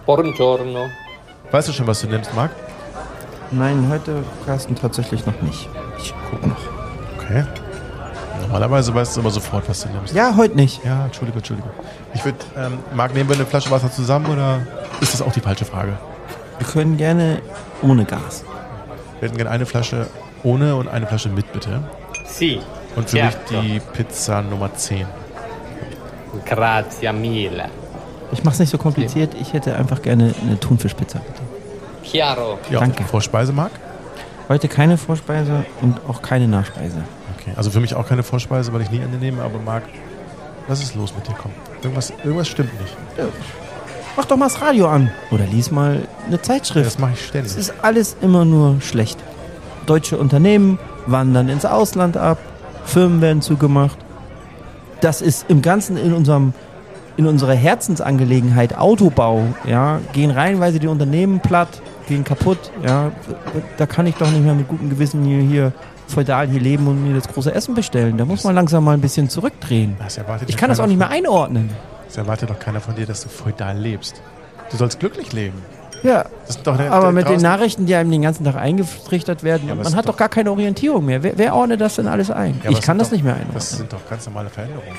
Buongiorno. Weißt du schon, was du nimmst, Marc? Nein, heute, Carsten, tatsächlich noch nicht. Ich gucke noch. Okay. Normalerweise weißt du immer sofort, was du nimmst. Ja, heute nicht. Ja, Entschuldigung. Ich würde, Marc, nehmen wir eine Flasche Wasser zusammen oder ist das auch die falsche Frage? Wir können gerne ohne Gas. Wir hätten gerne eine Flasche ohne und eine Flasche mit, bitte. Sì, Und für certo. mich die Pizza Nummer 10. Grazie mille. Ich mache es nicht so kompliziert. Ich hätte einfach gerne eine Thunfischpizza, bitte. Chiaro. Ja, Danke. Vorspeise, Marc? Heute keine Vorspeise und auch keine Nachspeise. Okay, also für mich auch keine Vorspeise, weil ich nie eine nehme, aber Marc, was ist los mit dir? Komm, irgendwas stimmt nicht. Mach doch mal das Radio an. Oder lies mal eine Ja, Zeitschrift. das mache ich ständig. Es ist alles immer nur schlecht. Deutsche Unternehmen wandern ins Ausland ab, Firmen werden zugemacht. Das ist im Ganzen in unserer Herzensangelegenheit Autobau, ja, gehen reihenweise die Unternehmen platt, gehen kaputt, ja. Da kann ich doch nicht mehr mit gutem Gewissen hier feudal hier leben und mir das große Essen bestellen. Da muss man langsam mal ein bisschen zurückdrehen. Ich kann das auch nicht mehr einordnen. Es erwartet doch keiner von dir, dass du feudal lebst. Du sollst glücklich leben. Ja, Das sind doch aber mit den draußen- Nachrichten, die einem den ganzen Tag eingetrichtert werden, Ja, aber es man ist hat doch gar keine Orientierung mehr. Wer ordnet das denn alles ein? Ja, aber Ich es kann sind das doch- nicht mehr einordnen. Das sind doch ganz normale Veränderungen.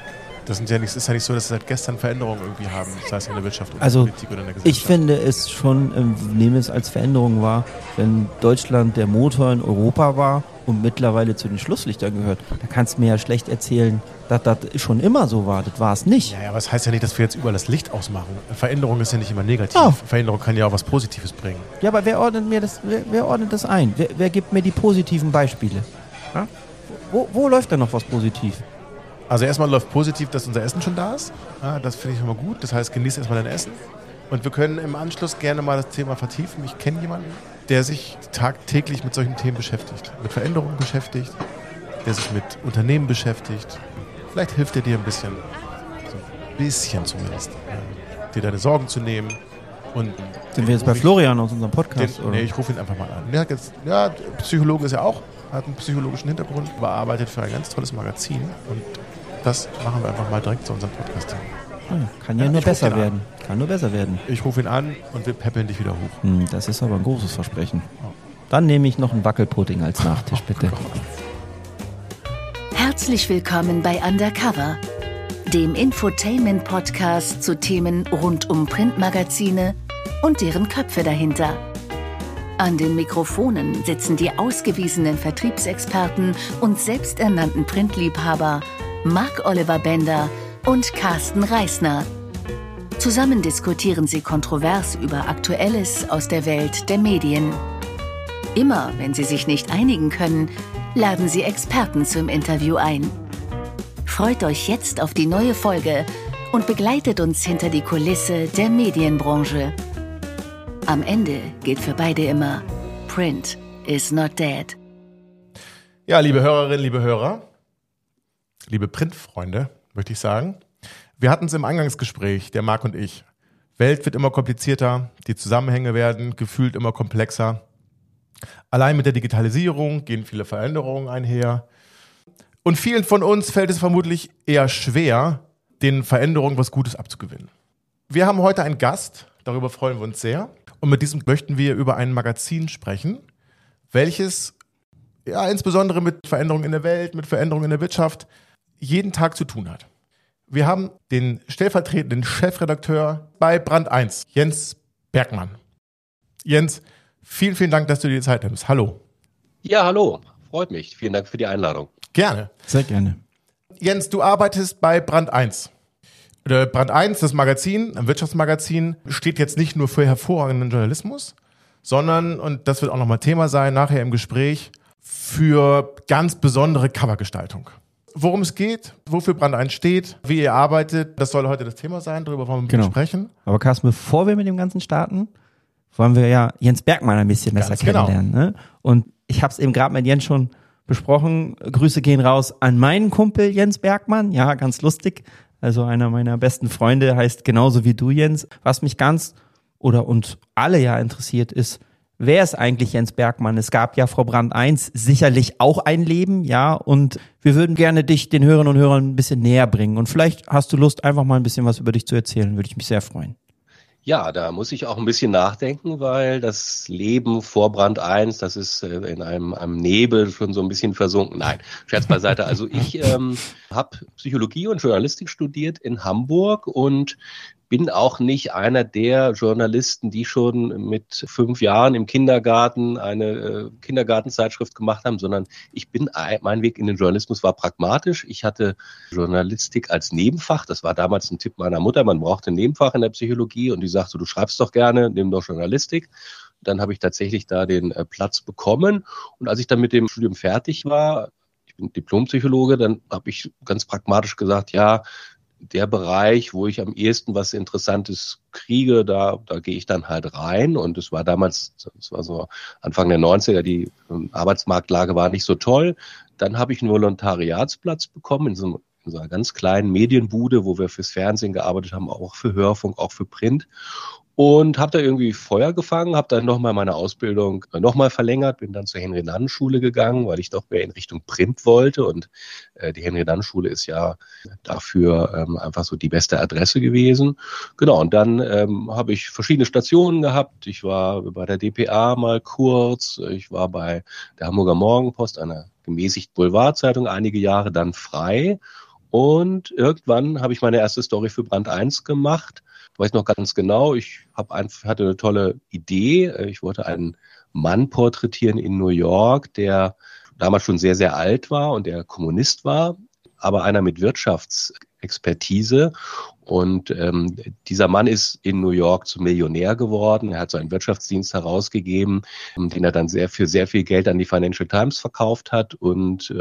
Es ist ja nicht so, dass wir seit gestern Veränderungen irgendwie haben, sei es in der Wirtschaft oder Also, in der Politik oder in der Gesellschaft. Ich finde es schon, nehme es als Veränderung wahr, wenn Deutschland der Motor in Europa war und mittlerweile zu den Schlusslichtern gehört. Da kannst du mir ja schlecht erzählen, dass das schon immer so war. Das war es nicht. Ja, aber es heißt ja nicht, dass wir jetzt überall das Licht ausmachen. Veränderung ist ja nicht immer negativ. Oh. Veränderung kann ja auch was Positives bringen. Ja, aber wer ordnet mir das? Wer ordnet das ein? Wer gibt mir die positiven Beispiele? Ja? Wo läuft da noch was positiv? Also erstmal läuft positiv, dass unser Essen schon da ist. Ja, das finde ich immer gut. Das heißt, genieß erstmal dein Essen. Und wir können im Anschluss gerne mal das Thema vertiefen. Ich kenne jemanden, der sich tagtäglich mit solchen Themen beschäftigt. Mit Veränderungen beschäftigt, der sich mit Unternehmen beschäftigt. Vielleicht hilft er dir ein bisschen, so ein bisschen zumindest, dir deine Sorgen zu nehmen. Und Sind wir jetzt bei Florian aus unserem Podcast? oder? Nee, ich rufe ihn einfach mal an. Der hat jetzt, ja, Psychologe ist er auch, hat einen psychologischen Hintergrund, aber arbeitet für ein ganz tolles Magazin. Und das machen wir einfach mal direkt zu unserem Podcast hin. Kann ja Ja, nur ich ruf besser den an. werden. Kann nur besser werden. Ich rufe ihn an und wir peppeln dich wieder hoch. Das ist aber ein großes Versprechen. Dann nehme ich noch einen Wackelpudding als Nachtisch, bitte. Herzlich willkommen bei Undercover, dem Infotainment-Podcast zu Themen rund um Printmagazine und deren Köpfe dahinter. An den Mikrofonen sitzen die ausgewiesenen Vertriebsexperten und selbsternannten Printliebhaber Marc-Oliver Bender und Carsten Reisner. Zusammen diskutieren sie kontrovers über Aktuelles aus der Welt der Medien. Immer wenn sie sich nicht einigen können, laden sie Experten zum Interview ein. Freut euch jetzt auf die neue Folge und begleitet uns hinter die Kulisse der Medienbranche. Am Ende gilt für beide immer: Print is not dead. Ja, liebe Hörerinnen, liebe Hörer, liebe Printfreunde, möchte ich sagen. Wir hatten es im Eingangsgespräch, der Marc und ich. Welt wird immer komplizierter, die Zusammenhänge werden gefühlt immer komplexer. Allein mit der Digitalisierung gehen viele Veränderungen einher. Und vielen von uns fällt es vermutlich eher schwer, den Veränderungen was Gutes abzugewinnen. Wir haben heute einen Gast, darüber freuen wir uns sehr. Und mit diesem möchten wir über ein Magazin sprechen, welches ja insbesondere mit Veränderungen in der Welt, mit Veränderungen in der Wirtschaft jeden Tag zu tun hat. Wir haben den stellvertretenden Chefredakteur bei Brand 1, Jens Bergmann. Jens, vielen, vielen Dank, dass du dir die Zeit nimmst. Hallo. Ja, hallo. Freut mich. Vielen Dank für die Einladung. Gerne. Sehr gerne. Jens, du arbeitest bei Brand 1. Brand 1, das Magazin, ein Wirtschaftsmagazin, steht jetzt nicht nur für hervorragenden Journalismus, sondern, und das wird auch nochmal Thema sein, nachher im Gespräch, für ganz besondere Covergestaltung. Worum es geht, wofür Brand 1 steht, wie ihr arbeitet, das soll heute das Thema sein, darüber wollen wir sprechen. Aber Carsten, bevor wir mit dem Ganzen starten, wollen wir ja Jens Bergmann ein bisschen besser Ganz genau. kennenlernen. Ne? Und ich habe es eben gerade mit Jens schon besprochen. Grüße gehen raus an meinen Kumpel Jens Bergmann. Ja, ganz lustig. Also einer meiner besten Freunde, heißt genauso wie du, Jens. Was mich uns alle ja interessiert ist, wer ist eigentlich Jens Bergmann? Es gab ja vor Brand 1 sicherlich auch ein Leben, ja, und wir würden gerne dich den Hörerinnen und Hörern ein bisschen näher bringen. Und vielleicht hast du Lust, einfach mal ein bisschen was über dich zu erzählen, würde ich mich sehr freuen. Ja, da muss ich auch ein bisschen nachdenken, weil das Leben vor Brand 1, das ist in einem Nebel schon so ein bisschen versunken. Nein, Scherz beiseite. Also ich habe Psychologie und Journalistik studiert in Hamburg und bin auch nicht einer der Journalisten, die schon mit 5 Jahren im Kindergarten eine Kindergartenzeitschrift gemacht haben, sondern mein Weg in den Journalismus war pragmatisch. Ich hatte Journalistik als Nebenfach. Das war damals ein Tipp meiner Mutter. Man brauchte ein Nebenfach in der Psychologie und die sagte, du schreibst doch gerne, nimm doch Journalistik. Dann habe ich tatsächlich da den Platz bekommen. Und als ich dann mit dem Studium fertig war, ich bin Diplompsychologe, dann habe ich ganz pragmatisch gesagt, ja, der Bereich, wo ich am ehesten was Interessantes kriege, da gehe ich dann halt rein. Und es war damals, das war so Anfang der 90er, die Arbeitsmarktlage war nicht so toll. Dann habe ich einen Volontariatsplatz bekommen in so einer ganz kleinen Medienbude, wo wir fürs Fernsehen gearbeitet haben, auch für Hörfunk, auch für Print. Und habe da irgendwie Feuer gefangen, habe dann nochmal meine Ausbildung nochmal verlängert, bin dann zur Henry-Nannen-Schule gegangen, weil ich doch mehr in Richtung Print wollte. Und die Henry-Nannen-Schule ist ja dafür einfach so die beste Adresse gewesen. Genau, und dann habe ich verschiedene Stationen gehabt. Ich war bei der dpa mal kurz, ich war bei der Hamburger Morgenpost, einer gemäßigten Boulevardzeitung, einige Jahre dann frei. Und irgendwann habe ich meine erste Story für Brand 1 gemacht. Ich weiß noch ganz genau, ich hatte eine tolle Idee. Ich wollte einen Mann porträtieren in New York, der damals schon sehr, sehr alt war und der Kommunist war, aber einer mit Wirtschaftsexpertise. Und dieser Mann ist in New York zum Millionär geworden. Er hat so einen Wirtschaftsdienst herausgegeben, den er dann für sehr viel Geld an die Financial Times verkauft hat und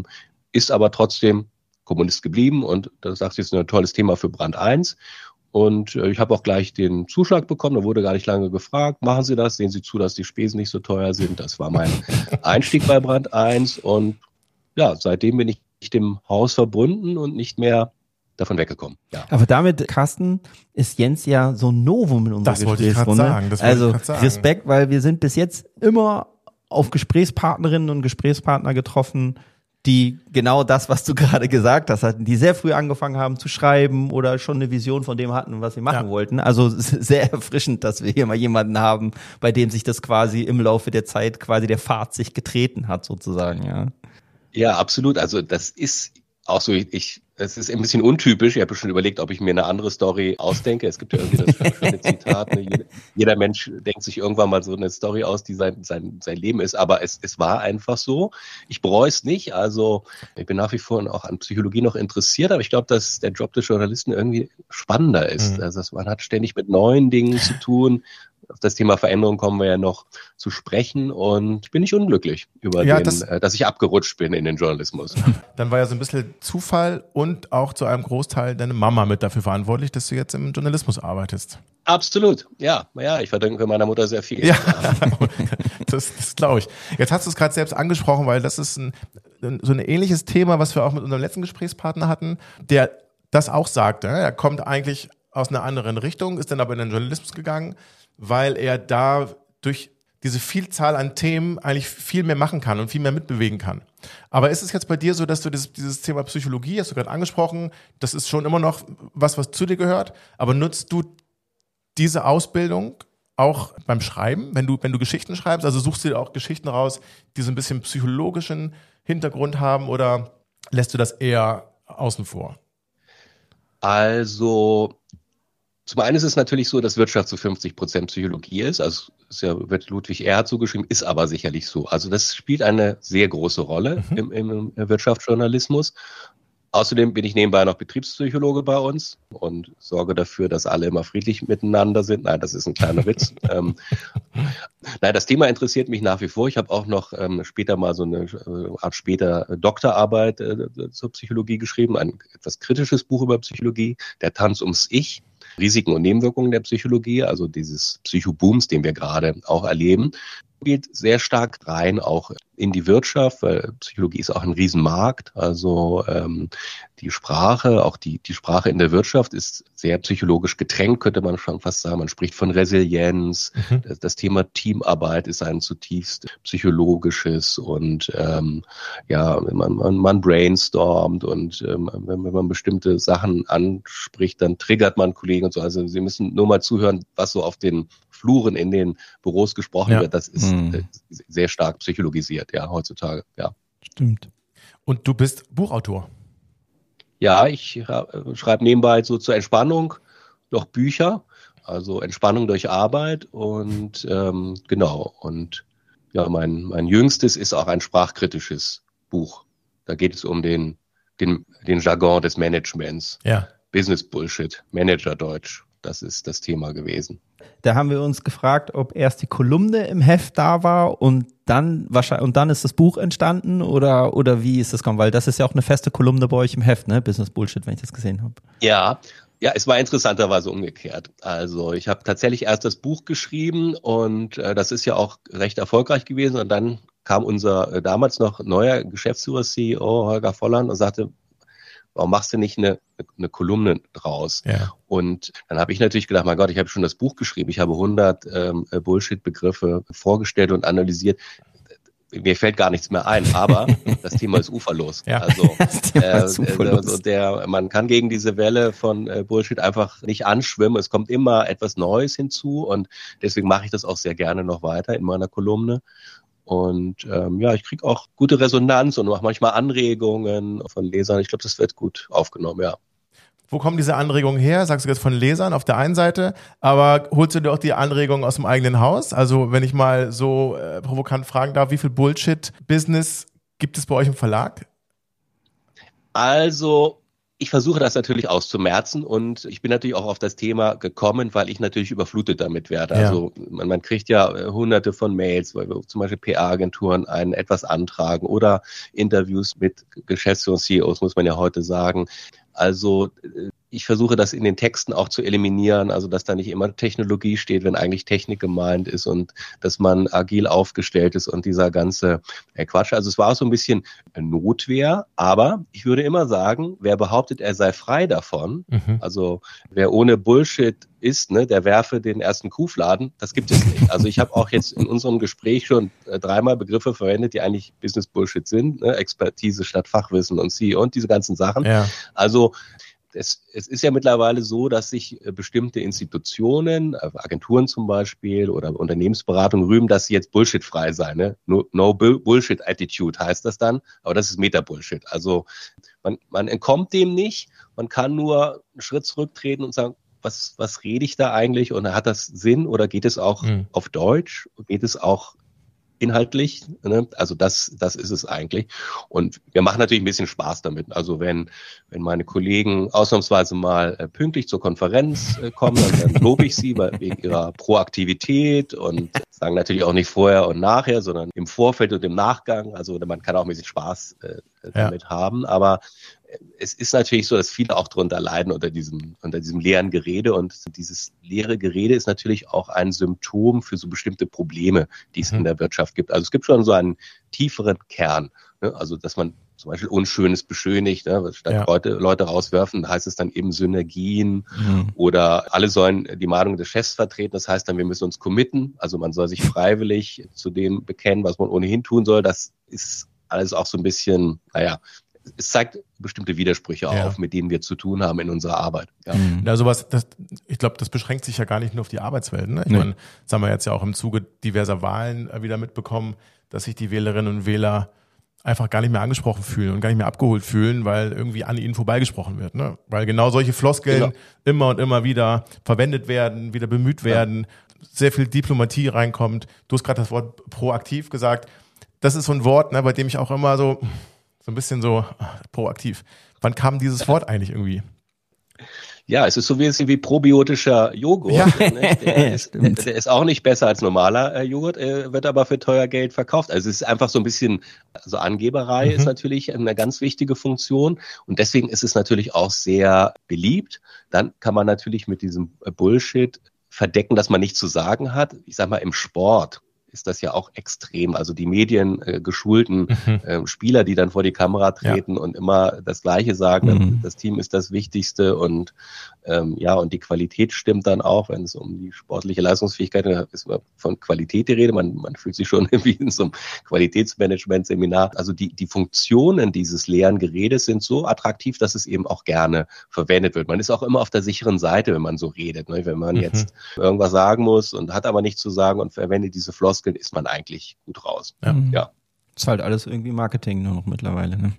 ist aber trotzdem Kommunist geblieben. Und das sagt jetzt ein tolles Thema für Brand 1. Und ich habe auch gleich den Zuschlag bekommen, da wurde gar nicht lange gefragt, machen Sie das, sehen Sie zu, dass die Spesen nicht so teuer sind. Das war mein Einstieg bei Brand 1 und ja, seitdem bin ich dem Haus verbunden und nicht mehr davon weggekommen. Ja. Aber damit, Carsten, ist Jens ja so ein Novum in unserer Das wollte ich gerade Gesprächsrunde. sagen. Respekt, weil wir sind bis jetzt immer auf Gesprächspartnerinnen und Gesprächspartner getroffen, die genau das, was du gerade gesagt hast, hatten, die sehr früh angefangen haben zu schreiben oder schon eine Vision von dem hatten, was sie machen wollten. Also sehr erfrischend, dass wir hier mal jemanden haben, bei dem sich das quasi im Laufe der Zeit quasi der Pfad sich getreten hat, sozusagen, ja. Ja, absolut. Also das ist auch so, es ist ein bisschen untypisch. Ich habe schon überlegt, ob ich mir eine andere Story ausdenke. Es gibt ja irgendwie das schöne Zitat, ne? Jeder Mensch denkt sich irgendwann mal so eine Story aus, die sein Leben ist. Aber es war einfach so. Ich bereue es nicht. Also ich bin nach wie vor auch an Psychologie noch interessiert. Aber ich glaube, dass der Job des Journalisten irgendwie spannender ist. Also man hat ständig mit neuen Dingen zu tun. Auf das Thema Veränderung kommen wir ja noch zu sprechen und ich bin nicht unglücklich über dass ich abgerutscht bin in den Journalismus. Dann war ja so ein bisschen Zufall und auch zu einem Großteil deine Mama mit dafür verantwortlich, dass du jetzt im Journalismus arbeitest. Absolut, ja, ich verdanke meiner Mutter sehr viel. Ja, das glaube ich. Jetzt hast du es gerade selbst angesprochen, weil das ist so ein ähnliches Thema, was wir auch mit unserem letzten Gesprächspartner hatten, der das auch sagte. Er kommt eigentlich aus einer anderen Richtung, ist dann aber in den Journalismus gegangen, weil er da durch diese Vielzahl an Themen eigentlich viel mehr machen kann und viel mehr mitbewegen kann. Aber ist es jetzt bei dir so, dass du dieses Thema Psychologie, hast du gerade angesprochen, das ist schon immer noch was zu dir gehört, aber nutzt du diese Ausbildung auch beim Schreiben, wenn du Geschichten schreibst, also suchst du dir auch Geschichten raus, die so ein bisschen psychologischen Hintergrund haben oder lässt du das eher außen vor? Also zum einen ist es natürlich so, dass Wirtschaft zu 50% Psychologie ist. Also wird Ludwig Erhard zugeschrieben, ist aber sicherlich so. Also das spielt eine sehr große Rolle im Wirtschaftsjournalismus. Außerdem bin ich nebenbei noch Betriebspsychologe bei uns und sorge dafür, dass alle immer friedlich miteinander sind. Nein, das ist ein kleiner Witz. Das Thema interessiert mich nach wie vor. Ich habe auch noch später mal so eine Art Doktorarbeit zur Psychologie geschrieben, ein etwas kritisches Buch über Psychologie, Der Tanz ums Ich. Risiken und Nebenwirkungen der Psychologie, also dieses Psychobooms, den wir gerade auch erleben, geht sehr stark rein, auch in die Wirtschaft, weil Psychologie ist auch ein Riesenmarkt. Also die Sprache, auch die Sprache in der Wirtschaft ist sehr psychologisch getränkt, könnte man schon fast sagen. Man spricht von Resilienz. Das Thema Teamarbeit ist ein zutiefst psychologisches und man brainstormt und wenn man bestimmte Sachen anspricht, dann triggert man Kollegen und so. Also Sie müssen nur mal zuhören, was so auf den Fluren in den Büros gesprochen wird. Das ist sehr stark psychologisiert, ja, heutzutage, ja. Stimmt. Und du bist Buchautor. Ja, ich schreibe nebenbei so zur Entspannung noch Bücher, also Entspannung durch Arbeit und genau. Und ja, mein jüngstes ist auch ein sprachkritisches Buch. Da geht es um den Jargon des Managements. Ja. Business Bullshit, Managerdeutsch. Das ist das Thema gewesen. Da haben wir uns gefragt, ob erst die Kolumne im Heft da war und dann ist das Buch entstanden oder wie ist das gekommen? Weil das ist ja auch eine feste Kolumne bei euch im Heft, ne? Business Bullshit, wenn ich das gesehen habe. Ja, es war interessanterweise umgekehrt. Also ich habe tatsächlich erst das Buch geschrieben und das ist ja auch recht erfolgreich gewesen. Und dann kam unser damals noch neuer Geschäftsführer, CEO Holger Volland und sagte, warum machst du nicht eine Kolumne draus? Ja. Und dann habe ich natürlich gedacht, mein Gott, ich habe schon das Buch geschrieben, ich habe 100 Bullshit-Begriffe vorgestellt und analysiert. Mir fällt gar nichts mehr ein, aber das Thema ist uferlos. Ja. Also man kann gegen diese Welle von Bullshit einfach nicht anschwimmen. Es kommt immer etwas Neues hinzu und deswegen mache ich das auch sehr gerne noch weiter in meiner Kolumne. Und ich kriege auch gute Resonanz und mache manchmal Anregungen von Lesern. Ich glaube, das wird gut aufgenommen, ja. Wo kommen diese Anregungen her? Sagst du jetzt von Lesern auf der einen Seite, aber holst du dir auch die Anregungen aus dem eigenen Haus? Also wenn ich mal so provokant fragen darf, wie viel Bullshit-Business gibt es bei euch im Verlag? Also ich versuche das natürlich auszumerzen und ich bin natürlich auch auf das Thema gekommen, weil ich natürlich überflutet damit werde. Ja. Also man kriegt ja hunderte von Mails, weil wir zum Beispiel PR-Agenturen etwas antragen oder Interviews mit Geschäftsführern, CEOs, muss man ja heute sagen. Also ich versuche das in den Texten auch zu eliminieren, also dass da nicht immer Technologie steht, wenn eigentlich Technik gemeint ist und dass man agil aufgestellt ist und dieser ganze Quatsch. Also es war auch so ein bisschen Notwehr, aber ich würde immer sagen, wer behauptet, er sei frei davon, also wer ohne Bullshit ist, ne, der werfe den ersten Kuhfladen, das gibt es nicht. Also ich habe auch jetzt in unserem Gespräch schon 3-mal Begriffe verwendet, die eigentlich Business Bullshit sind, ne, Expertise statt Fachwissen und CEO und diese ganzen Sachen. Ja. Also es ist ja mittlerweile so, dass sich bestimmte Institutionen, Agenturen zum Beispiel oder Unternehmensberatung rühmen, dass sie jetzt bullshitfrei seien. Ne? No Bullshit Attitude heißt das dann, aber das ist Meta-Bullshit. Also man entkommt dem nicht, man kann nur einen Schritt zurücktreten und sagen, was rede ich da eigentlich und hat das Sinn oder geht es auch auf Deutsch? Geht es auch inhaltlich? Ne? Also das ist es eigentlich. Und wir machen natürlich ein bisschen Spaß damit. Also wenn meine Kollegen ausnahmsweise mal pünktlich zur Konferenz kommen, dann lobe ich sie wegen ihrer Proaktivität und sagen natürlich auch nicht vorher und nachher, sondern im Vorfeld und im Nachgang. Also man kann auch ein bisschen Spaß damit haben, aber es ist natürlich so, dass viele auch darunter leiden unter diesem leeren Gerede und dieses leere Gerede ist natürlich auch ein Symptom für so bestimmte Probleme, die es in der Wirtschaft gibt. Also es gibt schon so einen tieferen Kern, ne? Also dass man zum Beispiel Unschönes beschönigt, ne? Statt Leute rauswerfen, heißt es dann eben Synergien oder alle sollen die Meinung des Chefs vertreten. Das heißt dann, wir müssen uns committen, also man soll sich freiwillig zu dem bekennen, was man ohnehin tun soll. Das ist alles auch so ein bisschen, es zeigt bestimmte Widersprüche auf, mit denen wir zu tun haben in unserer Arbeit. Ja. Ja, sowas, ich glaube, das beschränkt sich ja gar nicht nur auf die Arbeitswelt. Ne? Ich meine, das haben wir jetzt ja auch im Zuge diverser Wahlen wieder mitbekommen, dass sich die Wählerinnen und Wähler einfach gar nicht mehr angesprochen fühlen und gar nicht mehr abgeholt fühlen, weil irgendwie an ihnen vorbeigesprochen wird. Ne? Weil genau solche Floskeln immer und immer wieder verwendet werden, wieder bemüht werden, sehr viel Diplomatie reinkommt. Du hast gerade das Wort proaktiv gesagt. Das ist so ein Wort, ne, bei dem ich auch immer so ein bisschen so proaktiv. Wann kam dieses Wort eigentlich irgendwie? Ja, es ist so wie probiotischer Joghurt. Ja. Ne? Der ist auch nicht besser als normaler Joghurt, wird aber für teuer Geld verkauft. Also es ist einfach so ein bisschen, also Angeberei ist natürlich eine ganz wichtige Funktion und deswegen ist es natürlich auch sehr beliebt. Dann kann man natürlich mit diesem Bullshit verdecken, dass man nichts zu sagen hat. Ich sag mal, im Sport ist das ja auch extrem. Also die mediengeschulten Spieler, die dann vor die Kamera treten und immer das Gleiche sagen, das Team ist das Wichtigste und und die Qualität stimmt dann auch, wenn es um die sportliche Leistungsfähigkeit ist, von Qualität die Rede. Man fühlt sich schon wie in so einem Qualitätsmanagement-Seminar. Also die Funktionen dieses leeren Geredes sind so attraktiv, dass es eben auch gerne verwendet wird. Man ist auch immer auf der sicheren Seite, wenn man so redet. Ne? Wenn man jetzt irgendwas sagen muss und hat aber nichts zu sagen und verwendet diese Floskeln, ist man eigentlich gut raus. Ja. Ist halt alles irgendwie Marketing nur noch mittlerweile, ne?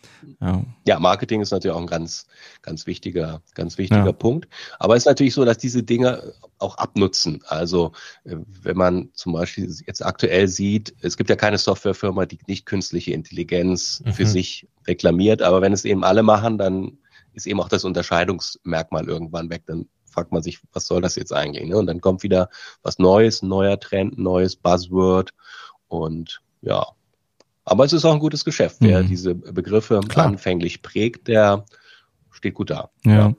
Ja, Marketing ist natürlich auch ein ganz wichtiger Punkt. Aber es ist natürlich so, dass diese Dinge auch abnutzen. Also wenn man zum Beispiel jetzt aktuell sieht, es gibt ja keine Softwarefirma, die nicht künstliche Intelligenz für sich reklamiert. Aber wenn es eben alle machen, dann ist eben auch das Unterscheidungsmerkmal irgendwann weg. Dann fragt man sich, was soll das jetzt eigentlich? Ne? Und dann kommt wieder was Neues, ein neuer Trend, ein neues Buzzword und ja. Aber es ist auch ein gutes Geschäft. Wer diese Begriffe anfänglich prägt, der steht gut da. Ja.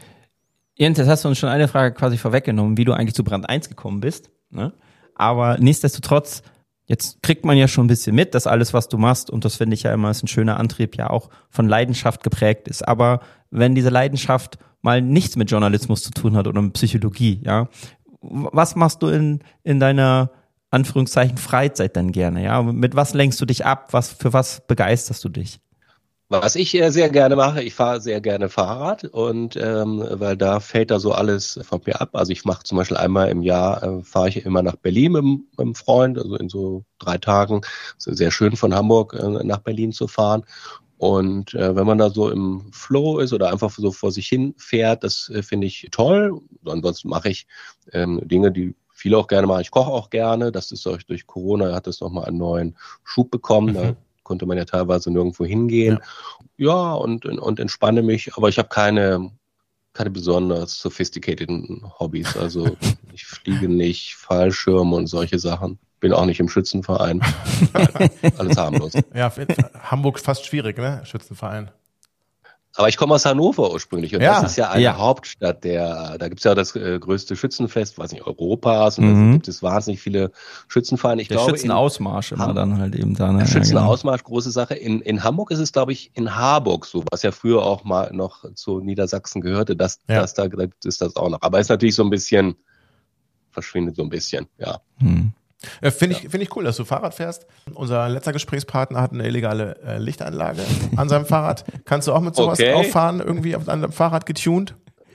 Jens, jetzt hast du uns schon eine Frage quasi vorweggenommen, wie du eigentlich zu Brand 1 gekommen bist. Ne? Aber nichtsdestotrotz, jetzt kriegt man ja schon ein bisschen mit, dass alles, was du machst, und das finde ich ja immer, ist ein schöner Antrieb, ja auch von Leidenschaft geprägt ist. Aber wenn diese Leidenschaft mal nichts mit Journalismus zu tun hat oder mit Psychologie, ja, was machst du in deiner Anführungszeichen Freizeit dann gerne, ja? Mit was lenkst du dich ab? Für was begeisterst du dich? Was ich sehr gerne mache, ich fahre sehr gerne Fahrrad und weil da fällt da so alles von mir ab. Also ich mache zum Beispiel einmal im Jahr, fahre ich immer nach Berlin mit einem Freund, also in so 3 Tagen. Es ist sehr schön von Hamburg nach Berlin zu fahren. Und wenn man da so im Flow ist oder einfach so vor sich hin fährt, das finde ich toll. Ansonsten mache ich Dinge, die viele auch gerne machen. Ich koche auch gerne. Das ist durch Corona, hat das nochmal einen neuen Schub bekommen. Da konnte man ja teilweise nirgendwo hingehen. Ja, und entspanne mich. Aber ich habe keine besonders sophisticated Hobbys. Also ich fliege nicht, Fallschirm und solche Sachen. Bin auch nicht im Schützenverein. Alles harmlos. Ja, Hamburg fast schwierig, ne? Schützenverein. Aber ich komme aus Hannover ursprünglich und Ja. das ist ja eine Hauptstadt da gibt's ja das größte Schützenfest, weiß nicht, Europas und da gibt es wahnsinnig viele Schützenvereine. Ich glaube, Schützenausmarsch immer dann halt eben da. Ne? Der Schützenausmarsch, große Sache. In Hamburg ist es, glaube ich, in Harburg so, was ja früher auch mal noch zu Niedersachsen gehörte, da gibt es das auch noch. Aber ist natürlich so ein bisschen, verschwindet so ein bisschen, ja. Finde ich cool, dass du Fahrrad fährst. Unser letzter Gesprächspartner hat eine illegale Lichtanlage an seinem Fahrrad. Kannst du auch mit sowas auffahren, irgendwie auf einem Fahrrad getuned?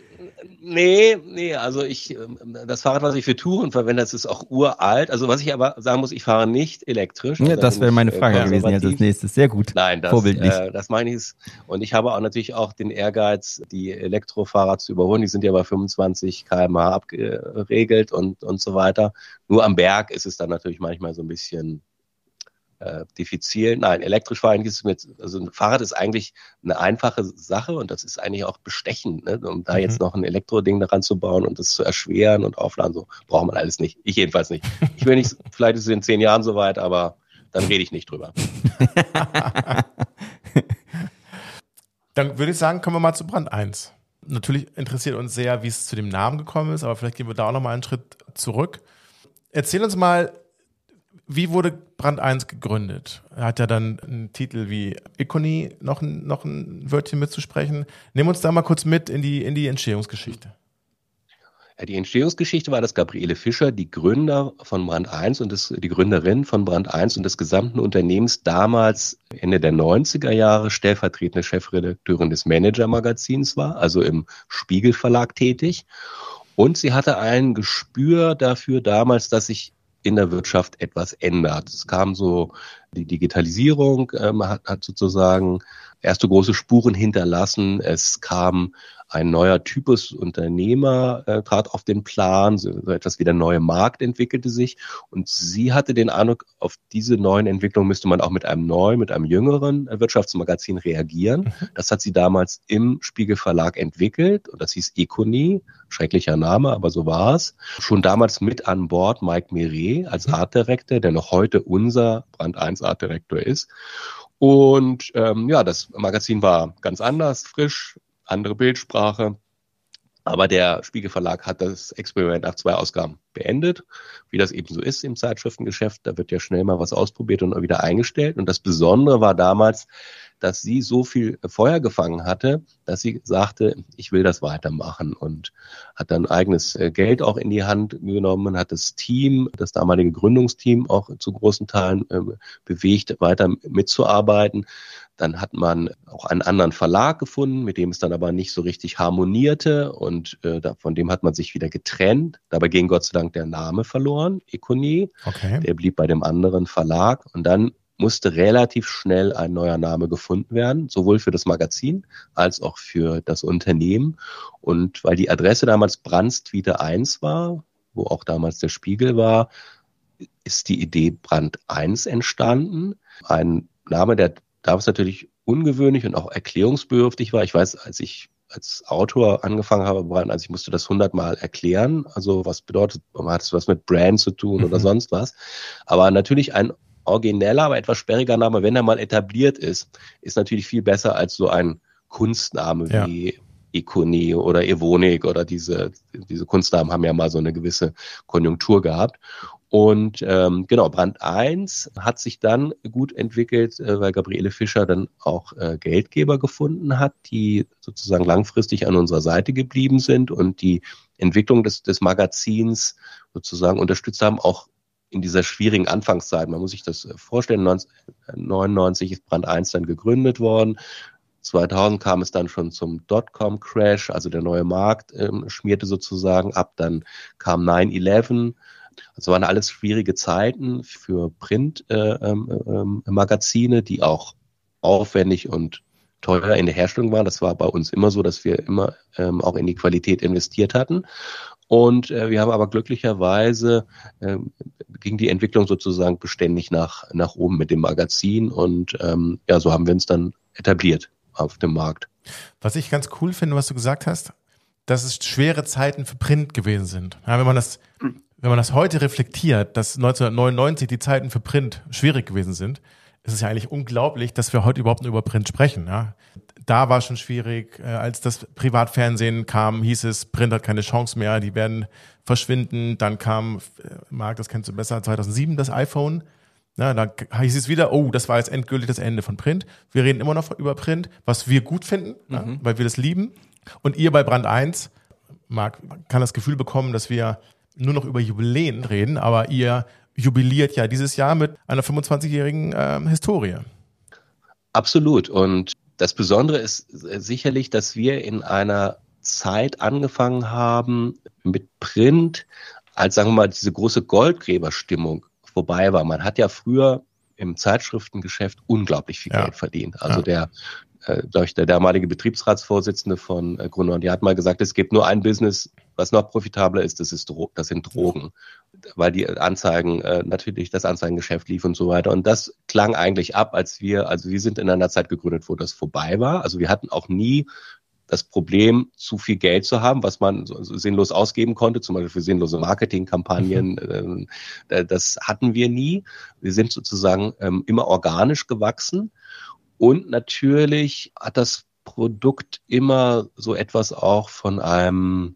Nee, also das Fahrrad, was ich für Touren verwende, das ist auch uralt. Also was ich aber sagen muss, ich fahre nicht elektrisch. Ja, das wäre meine Frage gewesen jetzt als nächstes. Sehr gut. Nein, das meine ich. Und ich habe auch natürlich auch den Ehrgeiz, die Elektrofahrer zu überholen. Die sind ja bei 25 km/h abgeregelt und so weiter. Nur am Berg ist es dann natürlich manchmal so ein bisschen diffizil. Nein, elektrisch fahren also ein Fahrrad ist eigentlich eine einfache Sache und das ist eigentlich auch bestechend, ne? Um da jetzt noch ein Elektroding daran zu bauen und das zu erschweren und aufladen, so braucht man alles nicht. Ich jedenfalls nicht. Ich will nicht, vielleicht ist es in 10 Jahren soweit, aber dann rede ich nicht drüber. Dann würde ich sagen, kommen wir mal zu Brand 1. Natürlich interessiert uns sehr, wie es zu dem Namen gekommen ist, aber vielleicht gehen wir da auch noch mal einen Schritt zurück. Erzähl uns mal, wie wurde Brand 1 gegründet? Er hat ja dann einen Titel wie Icony noch ein Wörtchen mitzusprechen. Nimm uns da mal kurz mit in die Entstehungsgeschichte. Ja, die Entstehungsgeschichte war, dass Gabriele Fischer, die Gründer von Brand 1 und die Gründerin von Brand 1 und des gesamten Unternehmens damals Ende der 90er Jahre stellvertretende Chefredakteurin des Manager-Magazins war, also im Spiegel Verlag tätig. Und sie hatte ein Gespür dafür damals, dass sich in der Wirtschaft etwas ändert. Es kam so, die Digitalisierung hat sozusagen erste große Spuren hinterlassen. Es kam ein neuer Typus Unternehmer trat auf den Plan, so etwas wie der neue Markt entwickelte sich und sie hatte den Eindruck, auf diese neuen Entwicklungen müsste man auch mit einem jüngeren Wirtschaftsmagazin reagieren. Das hat sie damals im Spiegel Verlag entwickelt und das hieß Icony, schrecklicher Name, aber so war es. Schon damals mit an Bord Mike Miret als Art Director, der noch heute unser Brand 1 Art Director ist. Und das Magazin war ganz anders, frisch, andere Bildsprache. Aber der Spiegelverlag hat das Experiment nach 2 Ausgaben beendet, wie das eben so ist im Zeitschriftengeschäft. Da wird ja schnell mal was ausprobiert und wieder eingestellt. Und das Besondere war damals, dass sie so viel Feuer gefangen hatte, dass sie sagte, ich will das weitermachen, und hat dann eigenes Geld auch in die Hand genommen, hat das Team, das damalige Gründungsteam auch zu großen Teilen bewegt, weiter mitzuarbeiten. Dann hat man auch einen anderen Verlag gefunden, mit dem es dann aber nicht so richtig harmonierte, und von dem hat man sich wieder getrennt. Dabei ging Gott sei Dank der Name verloren, Econier. Okay. Der blieb bei dem anderen Verlag, und dann musste relativ schnell ein neuer Name gefunden werden, sowohl für das Magazin als auch für das Unternehmen. Und weil die Adresse damals Brandstwiete 1 war, wo auch damals der Spiegel war, ist die Idee Brand 1 entstanden. Ein Name, der damals natürlich ungewöhnlich und auch erklärungsbedürftig war. Ich weiß, als ich als Autor angefangen habe, also ich musste das 100-mal erklären. Also was bedeutet, hat es was mit Brand zu tun oder sonst was. Aber natürlich ein origineller, aber etwas sperriger Name, wenn er mal etabliert ist natürlich viel besser als so ein Kunstname wie Econier oder Evonik oder diese Kunstnamen haben ja mal so eine gewisse Konjunktur gehabt. Und genau, Brand 1 hat sich dann gut entwickelt, weil Gabriele Fischer dann auch Geldgeber gefunden hat, die sozusagen langfristig an unserer Seite geblieben sind und die Entwicklung des Magazins sozusagen unterstützt haben, auch in dieser schwierigen Anfangszeit. Man muss sich das vorstellen, 1999 ist Brand 1 dann gegründet worden. 2000 kam es dann schon zum Dotcom-Crash, also der neue Markt schmierte sozusagen ab. Dann kam 9/11. Also waren alles schwierige Zeiten für Print-Magazine, die auch aufwendig und teuer in der Herstellung waren. Das war bei uns immer so, dass wir immer auch in die Qualität investiert hatten. Und wir haben aber glücklicherweise ging die Entwicklung sozusagen beständig nach oben mit dem Magazin. Und so haben wir uns dann etabliert auf dem Markt. Was ich ganz cool finde, was du gesagt hast, dass es schwere Zeiten für Print gewesen sind. Ja, wenn man das heute reflektiert, dass 1999 die Zeiten für Print schwierig gewesen sind, ist es ja eigentlich unglaublich, dass wir heute überhaupt nur über Print sprechen. Ja? Da war schon schwierig, als das Privatfernsehen kam, hieß es, Print hat keine Chance mehr, die werden verschwinden. Dann kam, Marc, das kennst du besser, 2007 das iPhone. Na, da hieß es wieder, oh, das war jetzt endgültig das Ende von Print. Wir reden immer noch über Print, was wir gut finden, weil wir das lieben. Und ihr bei Brand 1, Marc, kann das Gefühl bekommen, dass wir nur noch über Jubiläen reden, aber ihr jubiliert ja dieses Jahr mit einer 25-jährigen Historie. Absolut. Und das Besondere ist sicherlich, dass wir in einer Zeit angefangen haben mit Print, als, sagen wir mal, diese große Goldgräberstimmung vorbei war. Man hat ja früher im Zeitschriftengeschäft unglaublich viel Geld verdient. Also der damalige Betriebsratsvorsitzende von Gruner & Jahr hat mal gesagt, es gibt nur ein Business, was noch profitabler ist, das sind Drogen. Weil die Anzeigen, natürlich das Anzeigengeschäft lief und so weiter. Und das klang eigentlich ab, also wir sind in einer Zeit gegründet, wo das vorbei war. Also wir hatten auch nie das Problem, zu viel Geld zu haben, was man so sinnlos ausgeben konnte, zum Beispiel für sinnlose Marketingkampagnen. Das hatten wir nie. Wir sind sozusagen immer organisch gewachsen. Und natürlich hat das Produkt immer so etwas auch von einem,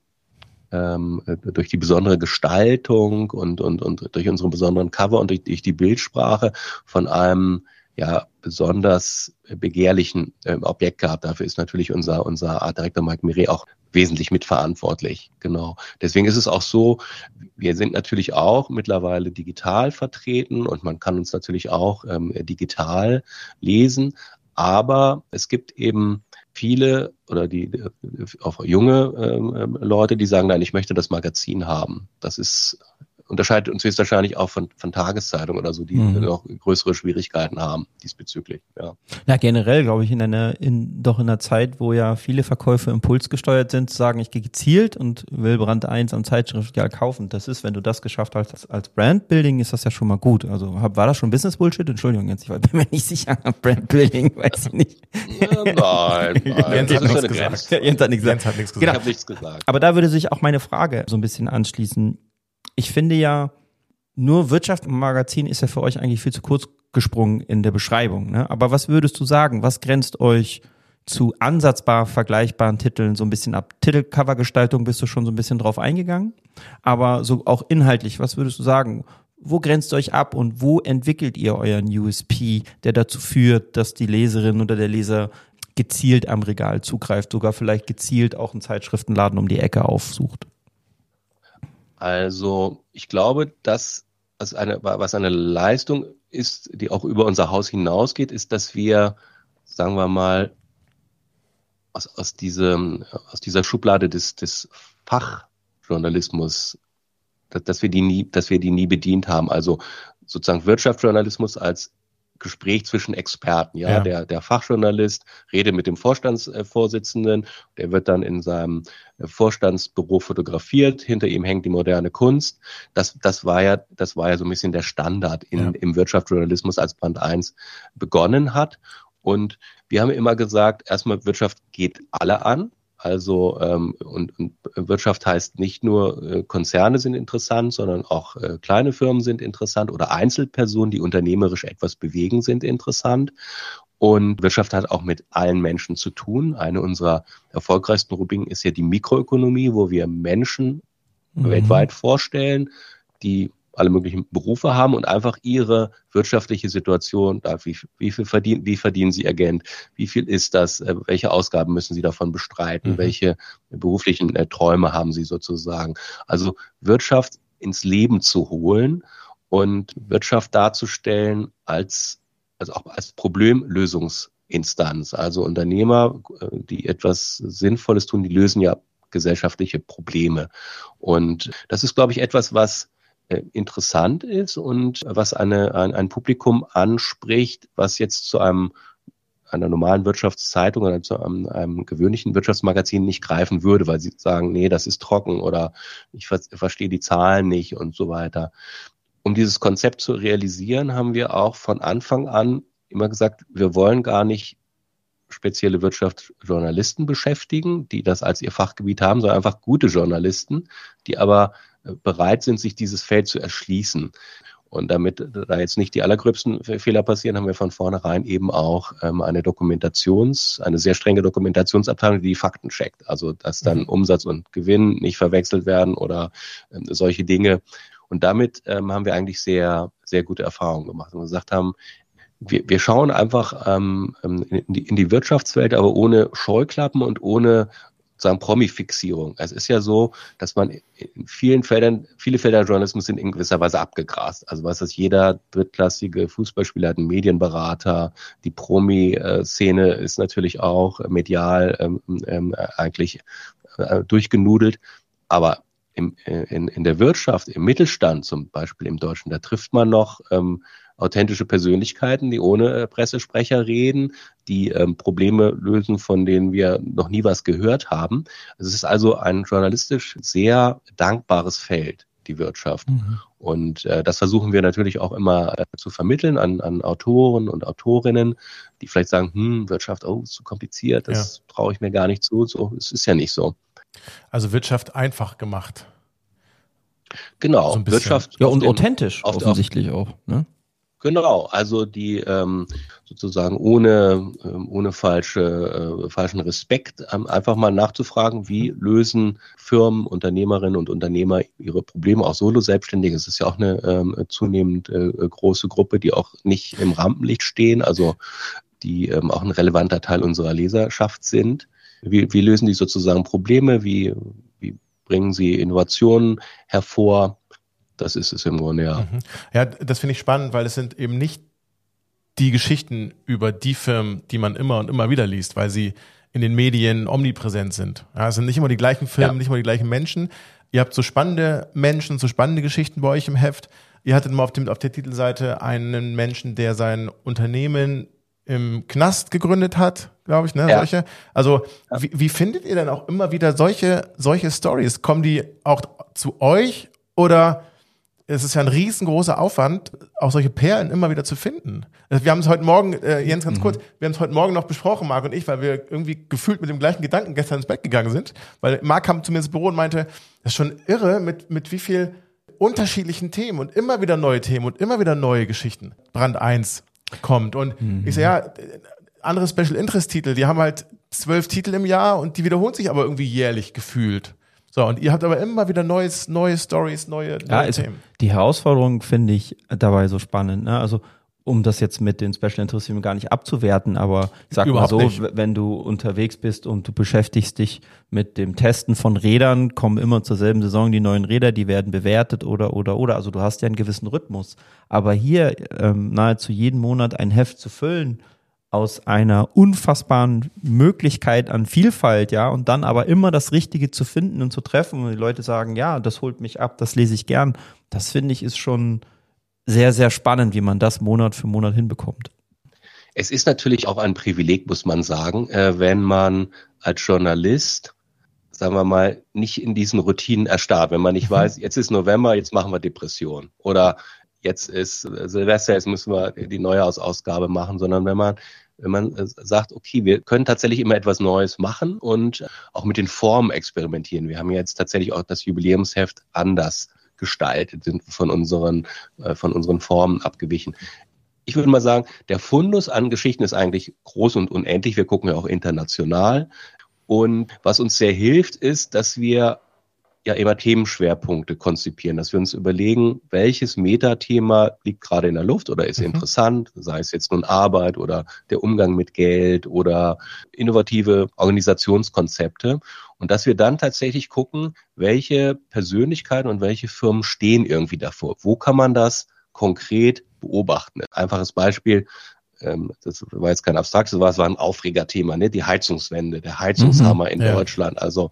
durch die besondere Gestaltung und durch unseren besonderen Cover und durch die Bildsprache von einem besonders begehrlichen Objekt gehabt. Dafür ist natürlich unser Artdirektor Mike Miret auch wesentlich mitverantwortlich. Genau. Deswegen ist es auch so, wir sind natürlich auch mittlerweile digital vertreten und man kann uns natürlich auch digital lesen. Aber es gibt eben viele oder auch junge Leute, die sagen, nein, ich möchte das Magazin haben. Das unterscheidet uns höchstwahrscheinlich auch von Tageszeitungen oder so, die noch größere Schwierigkeiten haben diesbezüglich. Ja. Na, generell glaube ich in einer Zeit, wo ja viele Verkäufe impulsgesteuert sind, zu sagen, ich gehe gezielt und will Brand 1 am Zeitschriftregal kaufen. Das ist, wenn du das geschafft hast als Brandbuilding, ist das ja schon mal gut. Also war das schon Business Bullshit? Entschuldigung, jetzt, ich bin mir nicht sicher. Brandbuilding, weiß ich nicht. Nein. Jens hat nichts gesagt. Jens hat nichts gesagt. Ich habe nichts gesagt. Aber da würde sich auch meine Frage so ein bisschen anschließen. Ich finde ja, nur Wirtschaft im Magazin ist ja für euch eigentlich viel zu kurz gesprungen in der Beschreibung. Ne? Aber was würdest du sagen? Was grenzt euch zu ansatzbar vergleichbaren Titeln, so ein bisschen ab Titelcovergestaltung bist du schon so ein bisschen drauf eingegangen, aber so auch inhaltlich, was würdest du sagen? Wo grenzt ihr euch ab und wo entwickelt ihr euren USP, der dazu führt, dass die Leserin oder der Leser gezielt am Regal zugreift, sogar vielleicht gezielt auch einen Zeitschriftenladen um die Ecke aufsucht? Also ich glaube, dass was eine Leistung ist, die auch über unser Haus hinausgeht, ist, dass wir, sagen wir mal, aus dieser Schublade des Fachjournalismus, dass wir die nie bedient haben. Also sozusagen Wirtschaftsjournalismus als Gespräch zwischen Experten, ja. Der Fachjournalist redet mit dem Vorstandsvorsitzenden, der wird dann in seinem Vorstandsbüro fotografiert, hinter ihm hängt die moderne Kunst. Das war ja so ein bisschen der Standard im Wirtschaftsjournalismus, als Band 1 begonnen hat. Und wir haben immer gesagt, erstmal Wirtschaft geht alle an. Also und Wirtschaft heißt nicht nur Konzerne sind interessant, sondern auch kleine Firmen sind interessant oder Einzelpersonen, die unternehmerisch etwas bewegen, sind interessant. Und Wirtschaft hat auch mit allen Menschen zu tun. Eine unserer erfolgreichsten Rubriken ist ja die Mikroökonomie, wo wir Menschen weltweit vorstellen, die alle möglichen Berufe haben und einfach ihre wirtschaftliche Situation, wie verdienen sie ihr Geld, wie viel ist das, welche Ausgaben müssen sie davon bestreiten, welche beruflichen Träume haben sie sozusagen. Also Wirtschaft ins Leben zu holen und Wirtschaft darzustellen also auch als Problemlösungsinstanz. Also Unternehmer, die etwas Sinnvolles tun, die lösen ja gesellschaftliche Probleme. Und das ist, glaube ich, etwas, was interessant ist und was ein Publikum anspricht, was jetzt zu einer normalen Wirtschaftszeitung oder zu einem gewöhnlichen Wirtschaftsmagazin nicht greifen würde, weil sie sagen, nee, das ist trocken oder ich verstehe die Zahlen nicht und so weiter. Um dieses Konzept zu realisieren, haben wir auch von Anfang an immer gesagt, wir wollen gar nicht spezielle Wirtschaftsjournalisten beschäftigen, die das als ihr Fachgebiet haben, sondern einfach gute Journalisten, die aber bereit sind, sich dieses Feld zu erschließen. Und damit da jetzt nicht die allergröbsten Fehler passieren, haben wir von vornherein eben auch eine sehr strenge Dokumentationsabteilung, die Fakten checkt. Also dass dann Umsatz und Gewinn nicht verwechselt werden oder solche Dinge. Und damit haben wir eigentlich sehr, sehr gute Erfahrungen gemacht und gesagt haben, wir schauen einfach in die Wirtschaftswelt, aber ohne Scheuklappen und ohne sagen Promi-Fixierung. Es ist ja so, dass man in viele Felder Journalismus sind in gewisser Weise abgegrast. Also was ist, jeder drittklassige Fußballspieler hat einen Medienberater, die Promi-Szene ist natürlich auch medial eigentlich durchgenudelt, aber in der Wirtschaft, im Mittelstand zum Beispiel im Deutschen, da trifft man noch authentische Persönlichkeiten, die ohne Pressesprecher reden, die Probleme lösen, von denen wir noch nie was gehört haben. Es ist also ein journalistisch sehr dankbares Feld, die Wirtschaft. Und das versuchen wir natürlich auch immer zu vermitteln an Autoren und Autorinnen, die vielleicht sagen, Wirtschaft, ist zu kompliziert, das traue ich mir gar nicht zu. So, es ist ja nicht so. Also Wirtschaft einfach gemacht. Genau, so Wirtschaft. Ja, und authentisch offensichtlich auch, ne? Genau, also die sozusagen ohne falschen Respekt einfach mal nachzufragen, wie lösen Firmen, Unternehmerinnen und Unternehmer ihre Probleme, auch Solo-Selbstständige. Es ist ja auch eine zunehmend große Gruppe, die auch nicht im Rampenlicht stehen, also die auch ein relevanter Teil unserer Leserschaft sind. Wie lösen die sozusagen Probleme? Wie bringen sie Innovationen hervor? Das ist es im Grunde, ja. Ja, das finde ich spannend, weil es sind eben nicht die Geschichten über die Firmen, die man immer und immer wieder liest, weil sie in den Medien omnipräsent sind. Ja, es sind nicht immer die gleichen Firmen, nicht immer die gleichen Menschen. Ihr habt so spannende Menschen, so spannende Geschichten bei euch im Heft. Ihr hattet mal auf der Titelseite einen Menschen, der sein Unternehmen im Knast gegründet hat, glaube ich, ne? Ja. Solche. Also wie findet ihr denn auch immer wieder solche Stories? Kommen die auch zu euch oder es ist ja ein riesengroßer Aufwand, auch solche Perlen immer wieder zu finden. Wir haben es heute Morgen, Jens, ganz kurz, wir haben es heute Morgen noch besprochen, Marc und ich, weil wir irgendwie gefühlt mit dem gleichen Gedanken gestern ins Bett gegangen sind. Weil Marc kam zu mir ins Büro und meinte, das ist schon irre, mit wie viel unterschiedlichen Themen und immer wieder neue Themen und immer wieder neue Geschichten. Brand 1 kommt. Und ich so, ja, andere Special Interest Titel, die haben halt 12 Titel im Jahr und die wiederholen sich aber irgendwie jährlich gefühlt. So, und ihr habt aber immer wieder neue Stories, neue also Themen. die Herausforderung finde ich dabei so spannend, ne? Also um das jetzt mit den Special Interest gar nicht abzuwerten, aber ich sag Überhaupt mal so, nicht. wenn du unterwegs bist und du beschäftigst dich mit dem Testen von Rädern, kommen immer zur selben Saison die neuen Räder, die werden bewertet oder. Also du hast ja einen gewissen Rhythmus. Aber hier nahezu jeden Monat ein Heft zu füllen aus einer unfassbaren Möglichkeit an Vielfalt, ja, und dann aber immer das Richtige zu finden und zu treffen und die Leute sagen, ja, das holt mich ab, das lese ich gern. Das finde ich ist schon sehr, sehr spannend, wie man das Monat für Monat hinbekommt. Es ist natürlich auch ein Privileg, muss man sagen, wenn man als Journalist, sagen wir mal, nicht in diesen Routinen erstarrt. Wenn man nicht weiß, jetzt ist November, jetzt machen wir Depression. Oder jetzt ist Silvester, jetzt müssen wir die Neujahrsausgabe machen, sondern wenn man sagt, okay, wir können tatsächlich immer etwas Neues machen und auch mit den Formen experimentieren. Wir haben jetzt tatsächlich auch das Jubiläumsheft anders gestaltet, sind von unseren Formen abgewichen. Ich würde mal sagen, der Fundus an Geschichten ist eigentlich groß und unendlich. Wir gucken ja auch international. Und was uns sehr hilft, ist, dass wir ja immer Themenschwerpunkte konzipieren, dass wir uns überlegen, welches Metathema liegt gerade in der Luft oder ist interessant, sei es jetzt nun Arbeit oder der Umgang mit Geld oder innovative Organisationskonzepte. Und dass wir dann tatsächlich gucken, welche Persönlichkeiten und welche Firmen stehen irgendwie davor. Wo kann man das konkret beobachten? Einfaches Beispiel, das war jetzt kein abstraktes, es war ein Aufregerthema, ne? Die Heizungswende, der Heizungshammer in Deutschland. Also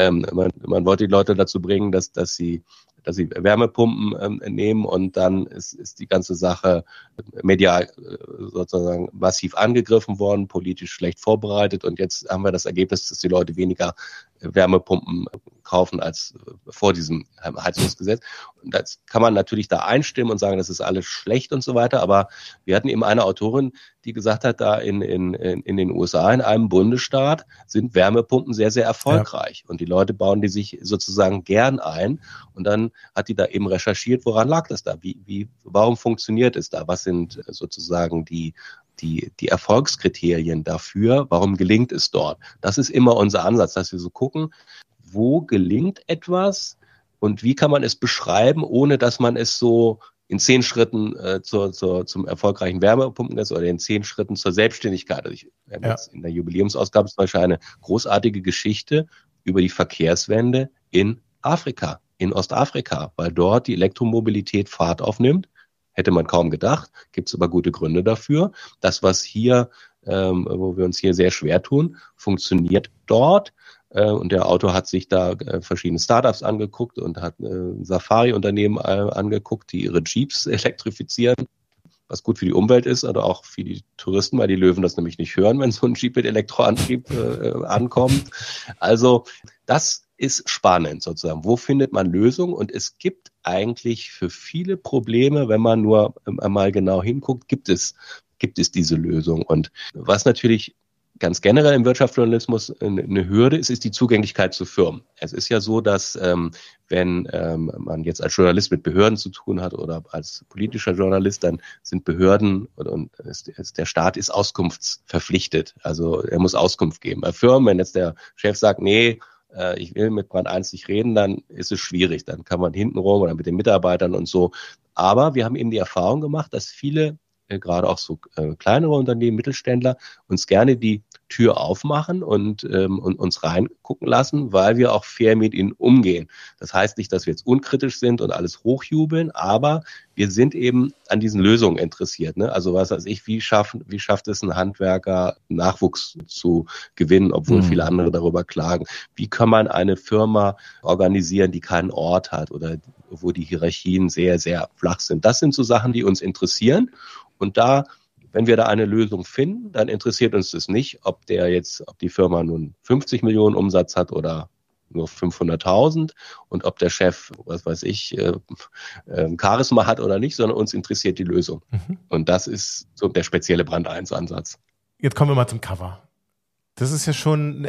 man wollte die Leute dazu bringen, dass sie Wärmepumpen nehmen und dann ist die ganze Sache medial sozusagen massiv angegriffen worden, politisch schlecht vorbereitet und jetzt haben wir das Ergebnis, dass die Leute weniger Wärmepumpen kaufen als vor diesem Heizungsgesetz. Und das kann man natürlich da einstimmen und sagen, das ist alles schlecht und so weiter, aber wir hatten eben eine Autorin, die gesagt hat, da in den USA, in einem Bundesstaat, sind Wärmepumpen sehr, sehr erfolgreich. Ja. Und die Leute bauen die sich sozusagen gern ein. Und dann hat die da eben recherchiert, woran lag das da? Warum funktioniert es da? Was sind sozusagen die Erfolgskriterien dafür? Warum gelingt es dort? Das ist immer unser Ansatz, dass wir so gucken, wo gelingt etwas und wie kann man es beschreiben, ohne dass man es so in 10 Schritten zum erfolgreichen Wärmepumpengesetz oder in 10 Schritten zur Selbstständigkeit. Also wir haben jetzt in der Jubiläumsausgabe zum Beispiel eine großartige Geschichte über die Verkehrswende in Afrika, in Ostafrika, weil dort die Elektromobilität Fahrt aufnimmt. Hätte man kaum gedacht, gibt es aber gute Gründe dafür. Das, was hier, wo wir uns hier sehr schwer tun, funktioniert dort. Und der Autor hat sich da verschiedene Startups angeguckt und hat Safari-Unternehmen angeguckt, die ihre Jeeps elektrifizieren, was gut für die Umwelt ist, oder auch für die Touristen, weil die Löwen das nämlich nicht hören, wenn so ein Jeep mit Elektroantrieb ankommt. Also das ist spannend sozusagen. Wo findet man Lösungen? Und es gibt eigentlich für viele Probleme, wenn man nur einmal genau hinguckt, gibt es diese Lösung. Und was natürlich ganz generell im Wirtschaftsjournalismus eine Hürde ist die Zugänglichkeit zu Firmen. Es ist ja so, dass wenn man jetzt als Journalist mit Behörden zu tun hat oder als politischer Journalist, dann sind Behörden und der Staat ist auskunftsverpflichtet. Also er muss Auskunft geben. Bei Firmen, wenn jetzt der Chef sagt, nee, ich will mit Brand 1 nicht reden, dann ist es schwierig. Dann kann man hintenrum oder mit den Mitarbeitern und so. Aber wir haben eben die Erfahrung gemacht, dass viele gerade auch so kleinere Unternehmen, Mittelständler, uns gerne die Tür aufmachen und uns reingucken lassen, weil wir auch fair mit ihnen umgehen. Das heißt nicht, dass wir jetzt unkritisch sind und alles hochjubeln, aber wir sind eben an diesen Lösungen interessiert. Ne? Also was weiß ich, wie schafft es ein Handwerker, Nachwuchs zu gewinnen, obwohl viele andere darüber klagen? Wie kann man eine Firma organisieren, die keinen Ort hat oder wo die Hierarchien sehr, sehr flach sind? Das sind so Sachen, die uns interessieren. Und wenn wir da eine Lösung finden, dann interessiert uns das nicht, ob die Firma nun 50 Millionen Umsatz hat oder nur 500.000 und ob der Chef, was weiß ich, Charisma hat oder nicht, sondern uns interessiert die Lösung. Und das ist so der spezielle Brand 1 Ansatz. Jetzt kommen wir mal zum Cover. Das ist ja schon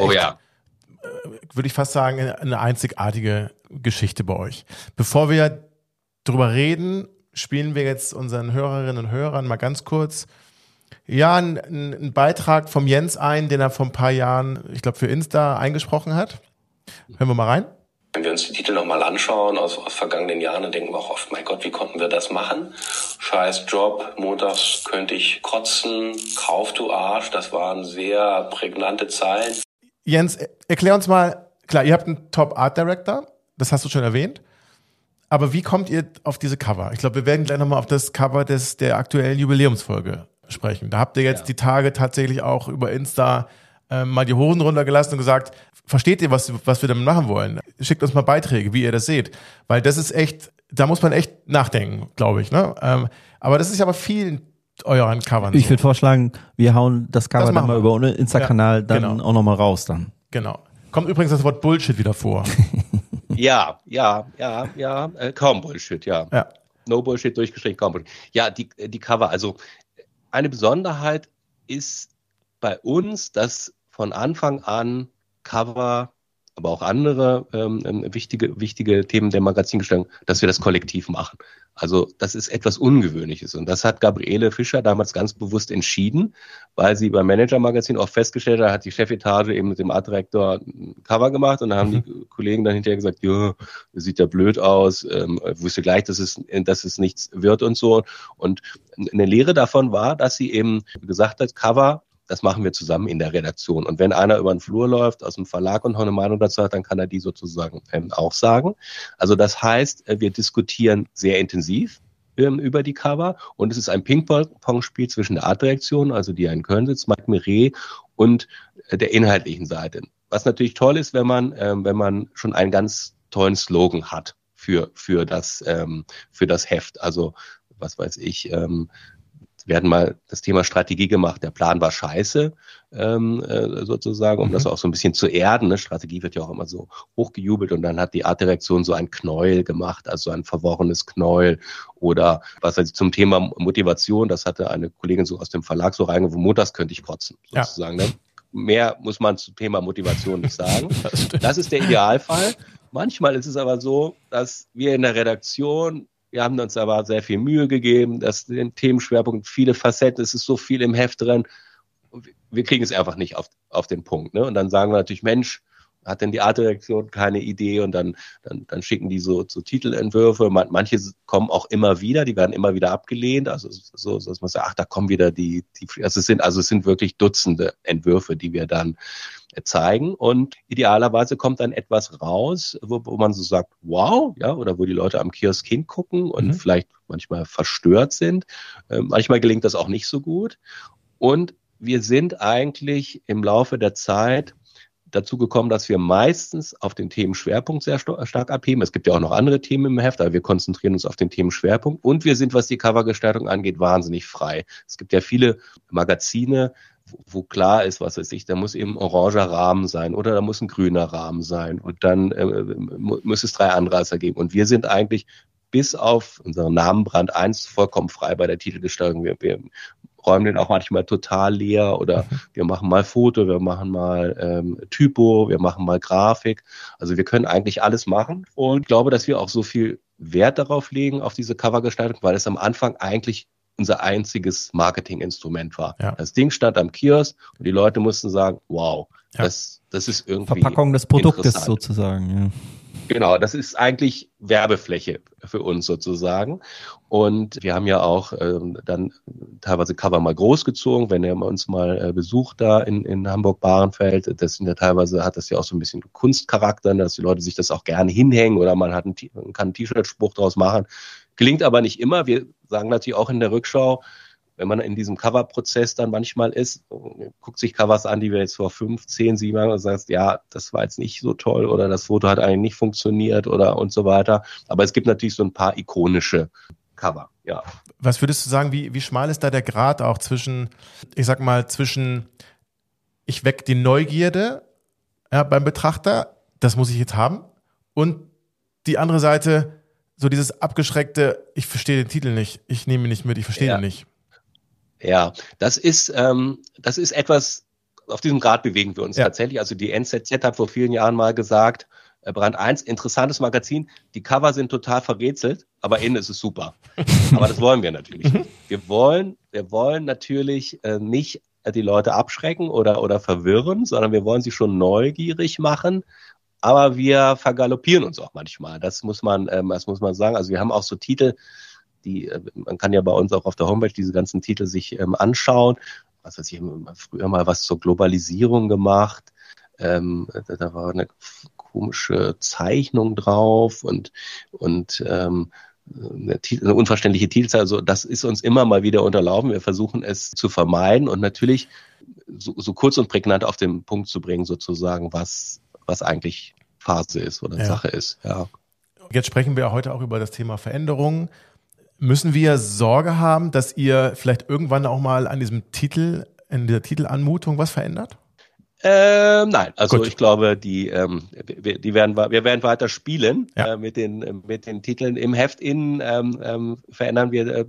würde ich fast sagen, eine einzigartige Geschichte bei euch. Bevor wir drüber reden, spielen wir jetzt unseren Hörerinnen und Hörern mal ganz kurz ja einen Beitrag vom Jens ein, den er vor ein paar Jahren, ich glaube für Insta eingesprochen hat. Hören wir mal rein. Wenn wir uns die Titel nochmal anschauen aus vergangenen Jahren, dann denken wir auch oft, mein Gott, wie konnten wir das machen? Scheiß Job, montags könnte ich kotzen, kauf du Arsch, das waren sehr prägnante Zeilen. Jens, erklär uns mal, klar, ihr habt einen Top Art Director, das hast du schon erwähnt, aber wie kommt ihr auf diese Cover? Ich glaube, wir werden gleich nochmal auf das Cover der aktuellen Jubiläumsfolge sprechen. Da habt ihr jetzt die Tage tatsächlich auch über Insta mal die Hosen runtergelassen und gesagt, versteht ihr, was wir damit machen wollen? Schickt uns mal Beiträge, wie ihr das seht. Weil das ist echt, da muss man echt nachdenken, glaube ich. Ne? Aber das ist ja bei vielen euren Covern. Ich würde vorschlagen, wir hauen das Cover dann mal über unseren Insta-Kanal dann auch nochmal raus dann. Genau. Kommt übrigens das Wort Bullshit wieder vor. Ja, kaum Bullshit, ja. No Bullshit, durchgestrichen, kaum Bullshit. Ja, die Cover, also eine Besonderheit ist bei uns, dass von Anfang an Cover, aber auch andere wichtige Themen der Magazingestaltung, dass wir das kollektiv machen. Also das ist etwas Ungewöhnliches und das hat Gabriele Fischer damals ganz bewusst entschieden, weil sie beim Manager-Magazin auch festgestellt hat, hat die Chefetage eben mit dem Artdirektor ein Cover gemacht und dann haben die Kollegen dann hinterher gesagt, ja, das sieht ja blöd aus, wusste gleich, dass es nichts wird und so. Und eine Lehre davon war, dass sie eben gesagt hat, Cover, das machen wir zusammen in der Redaktion. Und wenn einer über den Flur läuft aus dem Verlag und noch eine Meinung dazu hat, dann kann er die sozusagen auch sagen. Also das heißt, wir diskutieren sehr intensiv über die Cover und es ist ein Ping-Pong-Spiel zwischen der Artdirektion, also die in Köln sitzt, Mike Miret, und der inhaltlichen Seite. Was natürlich toll ist, wenn man schon einen ganz tollen Slogan hat für das Heft. Also was weiß ich, wir hatten mal das Thema Strategie gemacht. Der Plan war scheiße, sozusagen, um das auch so ein bisschen zu erden. Ne? Strategie wird ja auch immer so hochgejubelt und dann hat die Artdirektion so ein Knäuel gemacht, also ein verworrenes Knäuel. Oder was weiß ich, zum Thema Motivation, das hatte eine Kollegin so aus dem Verlag so reingeworfen, montags könnte ich kotzen, sozusagen. Ne? Mehr muss man zum Thema Motivation nicht sagen. Das ist der Idealfall. Manchmal ist es aber so, dass wir in der Redaktion, wir haben uns aber sehr viel Mühe gegeben, dass den Themenschwerpunkt, viele Facetten, es ist so viel im Heft drin. Wir kriegen es einfach nicht auf den Punkt. Ne? Und dann sagen wir natürlich, Mensch, hat denn die Artdirektion keine Idee? Und dann schicken die so Titelentwürfe. Manche kommen auch immer wieder, die werden immer wieder abgelehnt. Also so, dass man sagt, ach, da kommen wieder es sind wirklich Dutzende Entwürfe, die wir dann zeigen. Und idealerweise kommt dann etwas raus, wo man so sagt, wow, ja, oder wo die Leute am Kiosk hingucken und vielleicht manchmal verstört sind. Manchmal gelingt das auch nicht so gut. Und wir sind eigentlich im Laufe der Zeit dazu gekommen, dass wir meistens auf den Themenschwerpunkt sehr stark abheben. Es gibt ja auch noch andere Themen im Heft, aber wir konzentrieren uns auf den Themenschwerpunkt. Und wir sind, was die Covergestaltung angeht, wahnsinnig frei. Es gibt ja viele Magazine, wo klar ist, was weiß ich, da muss eben ein oranger Rahmen sein oder da muss ein grüner Rahmen sein und dann muss es 3 Anreißer geben. Und wir sind eigentlich bis auf unseren Namen Brand 1 vollkommen frei bei der Titelgestaltung. Wir räumen den auch manchmal total leer oder wir machen mal Foto, wir machen mal Typo, wir machen mal Grafik. Also wir können eigentlich alles machen und ich glaube, dass wir auch so viel Wert darauf legen, auf diese Covergestaltung, weil es am Anfang eigentlich unser einziges Marketinginstrument war. Ja. Das Ding stand am Kiosk und die Leute mussten sagen, wow, das ist irgendwie Verpackung des Produktes sozusagen. Ja. Genau, das ist eigentlich Werbefläche für uns sozusagen. Und wir haben ja auch dann teilweise Cover mal großgezogen, wenn ihr uns mal besucht da in Hamburg-Bahrenfeld. Das sind ja teilweise, hat das ja auch so ein bisschen Kunstcharakter, dass die Leute sich das auch gerne hinhängen oder man kann einen T-Shirt-Spruch draus machen. Gelingt aber nicht immer. Wir sagen natürlich auch in der Rückschau, wenn man in diesem Cover-Prozess dann manchmal ist, guckt sich Covers an, die wir jetzt vor 5, 10, 7 Jahren und sagst, ja, das war jetzt nicht so toll oder das Foto hat eigentlich nicht funktioniert oder und so weiter. Aber es gibt natürlich so ein paar ikonische Cover, ja. Was würdest du sagen, wie schmal ist da der Grat auch zwischen, ich weck die Neugierde beim Betrachter, das muss ich jetzt haben, und die andere Seite, so dieses abgeschreckte, ich verstehe den Titel nicht, ich nehme ihn nicht mit, ich verstehe ihn nicht. Ja, das ist etwas, auf diesem Grad bewegen wir uns tatsächlich. Also die NZZ hat vor vielen Jahren mal gesagt, Brand 1, interessantes Magazin. Die Cover sind total verrätselt, aber innen ist es super. Aber das wollen wir natürlich nicht. Wir wollen natürlich nicht die Leute abschrecken oder verwirren, sondern wir wollen sie schon neugierig machen. Aber wir vergaloppieren uns auch manchmal. Das muss man sagen. Also wir haben auch so Titel, man kann ja bei uns auch auf der Homepage diese ganzen Titel sich anschauen. Was weiß ich, früher mal was zur Globalisierung gemacht. Da war eine komische Zeichnung drauf und eine unverständliche Titelzahl. Also das ist uns immer mal wieder unterlaufen. Wir versuchen es zu vermeiden und natürlich so kurz und prägnant auf den Punkt zu bringen, sozusagen, was eigentlich Phase ist oder Sache ist. Ja. Jetzt sprechen wir heute auch über das Thema Veränderung. Müssen wir Sorge haben, dass ihr vielleicht irgendwann auch mal an diesem Titel, in der Titelanmutung was verändert? Nein, also Gut. ich glaube, wir werden weiter spielen mit den Titeln im Heft verändern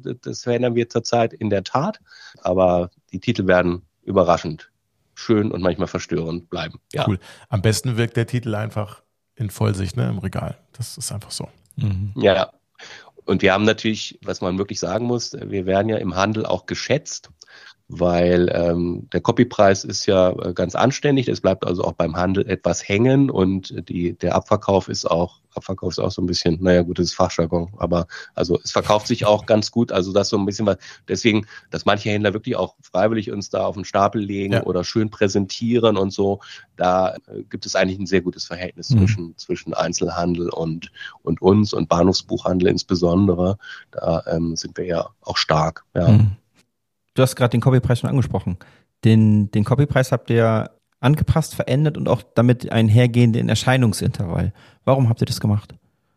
wir zurzeit in der Tat, aber die Titel werden überraschend schön und manchmal verstörend bleiben. Ja. Cool. Am besten wirkt der Titel einfach in Vollsicht, ne, im Regal. Das ist einfach so. Ja. Und wir haben natürlich, was man wirklich sagen muss, wir werden ja im Handel auch geschätzt, weil der Copypreis ist ja ganz anständig. Es bleibt also auch beim Handel etwas hängen und der Abverkauf ist auch so ein bisschen, naja gut, das ist Fachjargon, aber also es verkauft sich auch ganz gut, also das so ein bisschen was, deswegen, dass manche Händler wirklich auch freiwillig uns da auf den Stapel legen oder schön präsentieren und so, da gibt es eigentlich ein sehr gutes Verhältnis zwischen Einzelhandel und uns und Bahnhofsbuchhandel insbesondere, da sind wir ja auch stark, ja. Du hast gerade den Copypreis schon angesprochen. Den Copypreis habt ihr angepasst, verändert und auch damit einhergehenden Erscheinungsintervall. Warum habt ihr das gemacht?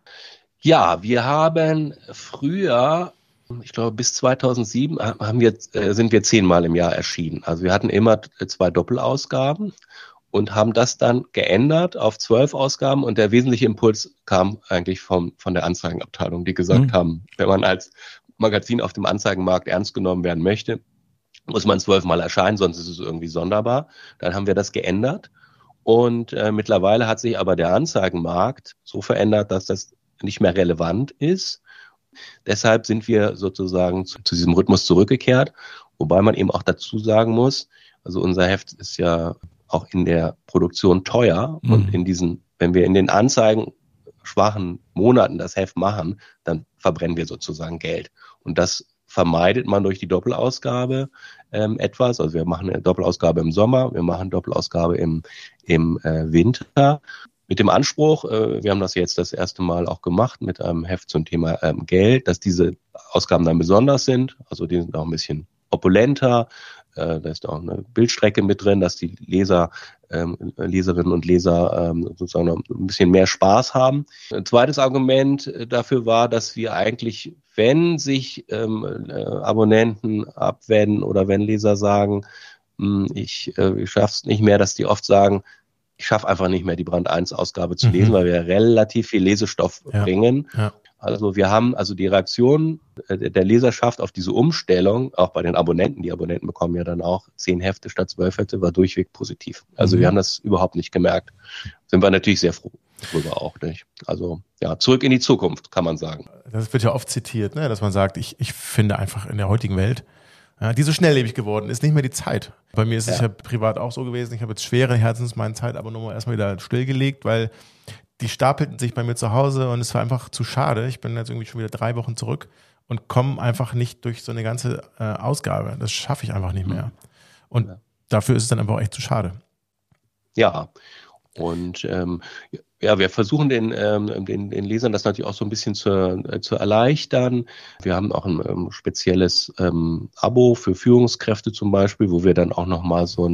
Ja, wir haben früher, ich glaube bis 2007, sind wir 10-mal im Jahr erschienen. Also wir hatten immer 2 Doppelausgaben und haben das dann geändert auf 12 Ausgaben. Und der wesentliche Impuls kam eigentlich von der Anzeigenabteilung, die gesagt haben, wenn man als Magazin auf dem Anzeigenmarkt ernst genommen werden möchte, muss man 12-mal erscheinen, sonst ist es irgendwie sonderbar. Dann haben wir das geändert und mittlerweile hat sich aber der Anzeigenmarkt so verändert, dass das nicht mehr relevant ist. Deshalb sind wir sozusagen zu diesem Rhythmus zurückgekehrt, wobei man eben auch dazu sagen muss, also unser Heft ist ja auch in der Produktion teuer und wenn wir in den anzeigenschwachen Monaten das Heft machen, dann verbrennen wir sozusagen Geld. Und das vermeidet man durch die Doppelausgabe etwas. Also wir machen eine Doppelausgabe im Sommer, wir machen eine Doppelausgabe im Winter. Mit dem Anspruch, wir haben das jetzt das erste Mal auch gemacht mit einem Heft zum Thema Geld, dass diese Ausgaben dann besonders sind. Also die sind auch ein bisschen opulenter. Da ist auch eine Bildstrecke mit drin, dass die Leserinnen und Leser sozusagen noch ein bisschen mehr Spaß haben. Ein zweites Argument dafür war, dass wir eigentlich, wenn sich Abonnenten abwenden oder wenn Leser sagen, ich schaffe es nicht mehr, dass die oft sagen, ich schaffe einfach nicht mehr die Brand 1 Ausgabe zu lesen, weil wir relativ viel Lesestoff bringen. Ja. Also wir haben die Reaktion der Leserschaft auf diese Umstellung, auch bei den Abonnenten, die Abonnenten bekommen ja dann auch 10 Hefte statt 12 Hefte, war durchweg positiv. Also wir haben das überhaupt nicht gemerkt. Sind wir natürlich sehr froh darüber auch, nicht? Also ja, zurück in die Zukunft, kann man sagen. Das wird ja oft zitiert, ne? Dass man sagt, ich finde einfach in der heutigen Welt, die so schnelllebig geworden ist, nicht mehr die Zeit. Bei mir ist es ja privat auch so gewesen, ich habe jetzt schweren Herzens meine Zeitabonnement erstmal wieder stillgelegt, weil die stapelten sich bei mir zu Hause und es war einfach zu schade. Ich bin jetzt irgendwie schon wieder 3 Wochen zurück und komme einfach nicht durch so eine ganze Ausgabe. Das schaffe ich einfach nicht mehr. Und dafür ist es dann einfach auch echt zu schade. Ja, und wir versuchen den Lesern das natürlich auch so ein bisschen zu erleichtern. Wir haben auch ein spezielles Abo für Führungskräfte zum Beispiel, wo wir dann auch nochmal so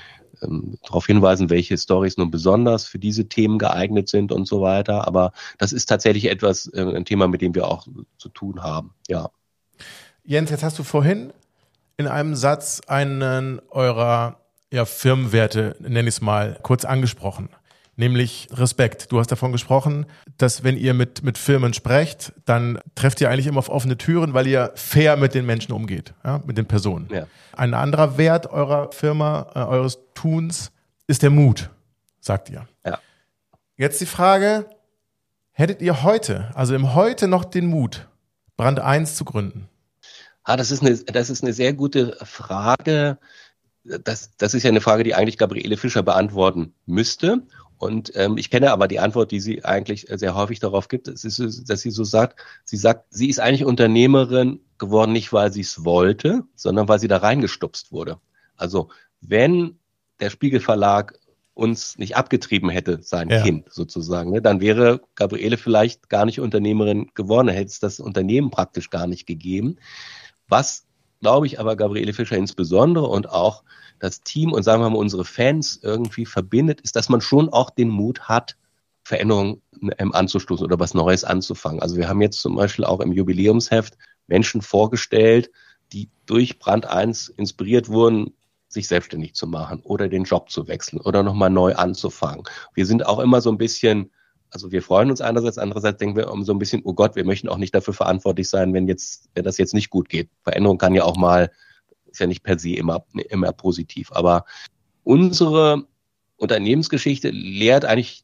darauf hinweisen, welche Storys nun besonders für diese Themen geeignet sind und so weiter. Aber das ist tatsächlich ein Thema, mit dem wir auch zu tun haben. Ja. Jens, jetzt hast du vorhin in einem Satz einen eurer Firmenwerte, nenne ich es mal, kurz angesprochen. Nämlich Respekt. Du hast davon gesprochen, dass wenn ihr mit Firmen sprecht, dann trefft ihr eigentlich immer auf offene Türen, weil ihr fair mit den Menschen umgeht, mit den Personen. Ja. Ein anderer Wert eurer Firma, eures Tuns, ist der Mut, sagt ihr. Ja. Jetzt die Frage, hättet ihr heute, also im Heute noch den Mut, Brand 1 zu gründen? Das ist eine sehr gute Frage. Das ist ja eine Frage, die eigentlich Gabriele Fischer beantworten müsste. Und ich kenne aber die Antwort, die sie eigentlich sehr häufig darauf gibt, dass sie sagt, sie ist eigentlich Unternehmerin geworden, nicht weil sie es wollte, sondern weil sie da reingestupst wurde. Also wenn der Spiegel Verlag uns nicht abgetrieben hätte, sein Kind sozusagen, ne, dann wäre Gabriele vielleicht gar nicht Unternehmerin geworden, hätte es das Unternehmen praktisch gar nicht gegeben. Was, glaube ich, aber Gabriele Fischer insbesondere und auch das Team und sagen wir mal unsere Fans irgendwie verbindet, ist, dass man schon auch den Mut hat, Veränderungen anzustoßen oder was Neues anzufangen. Also wir haben jetzt zum Beispiel auch im Jubiläumsheft Menschen vorgestellt, die durch Brand 1 inspiriert wurden, sich selbstständig zu machen oder den Job zu wechseln oder nochmal neu anzufangen. Wir sind auch immer so ein bisschen, also wir freuen uns einerseits, andererseits denken wir so ein bisschen, oh Gott, wir möchten auch nicht dafür verantwortlich sein, wenn das jetzt nicht gut geht. Veränderung kann ja auch mal, ist ja nicht per se immer positiv. Aber unsere Unternehmensgeschichte lehrt eigentlich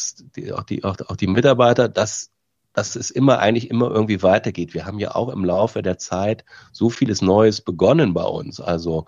auch die Mitarbeiter, dass es eigentlich immer irgendwie weitergeht. Wir haben ja auch im Laufe der Zeit so vieles Neues begonnen bei uns. Also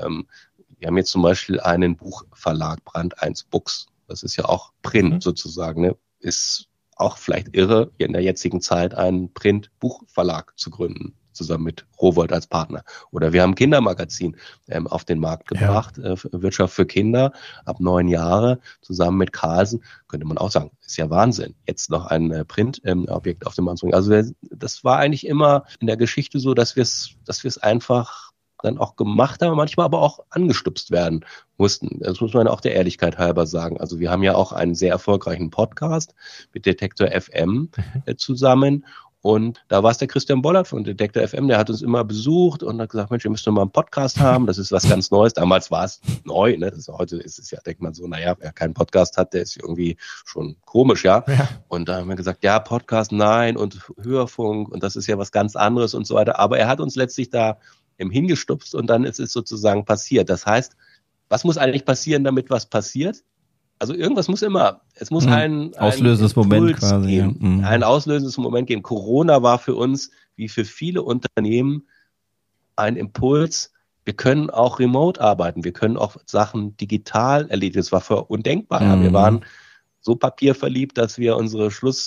wir haben jetzt zum Beispiel einen Buchverlag, Brand 1 Books. Das ist ja auch Print sozusagen. Ne? Ist auch vielleicht irre, in der jetzigen Zeit einen Print-Buchverlag zu gründen, zusammen mit Rowohlt als Partner. Oder wir haben ein Kindermagazin auf den Markt gebracht, Wirtschaft für Kinder ab 9 Jahre, zusammen mit Carlsen, könnte man auch sagen, ist ja Wahnsinn, jetzt noch ein Print-Objekt auf den Markt zu bringen. Also das war eigentlich immer in der Geschichte so, dass wir es einfach dann auch gemacht haben, manchmal aber auch angestupst werden mussten. Das muss man auch der Ehrlichkeit halber sagen. Also wir haben ja auch einen sehr erfolgreichen Podcast mit Detektor FM zusammen. Und da war es der Christian Bollert von Detektor FM, der hat uns immer besucht und hat gesagt, Mensch, ihr müsst doch mal einen Podcast haben, das ist was ganz Neues. Damals war es neu, ne? Heute ist es ja, denkt man so, naja, wer keinen Podcast hat, der ist irgendwie schon komisch, ja. Und da haben wir gesagt, ja, Podcast, nein, und Hörfunk, und das ist ja was ganz anderes und so weiter. Aber er hat uns letztlich da hingestupst und dann ist es sozusagen passiert. Das heißt, was muss eigentlich passieren, damit was passiert? Also irgendwas muss immer, es muss ein auslösendes Moment quasi geben, ein auslösendes Moment geben. Corona war für uns, wie für viele Unternehmen, ein Impuls. Wir können auch remote arbeiten, wir können auch Sachen digital erledigen. Das war für undenkbar. Ja. Wir waren so papierverliebt, dass wir unsere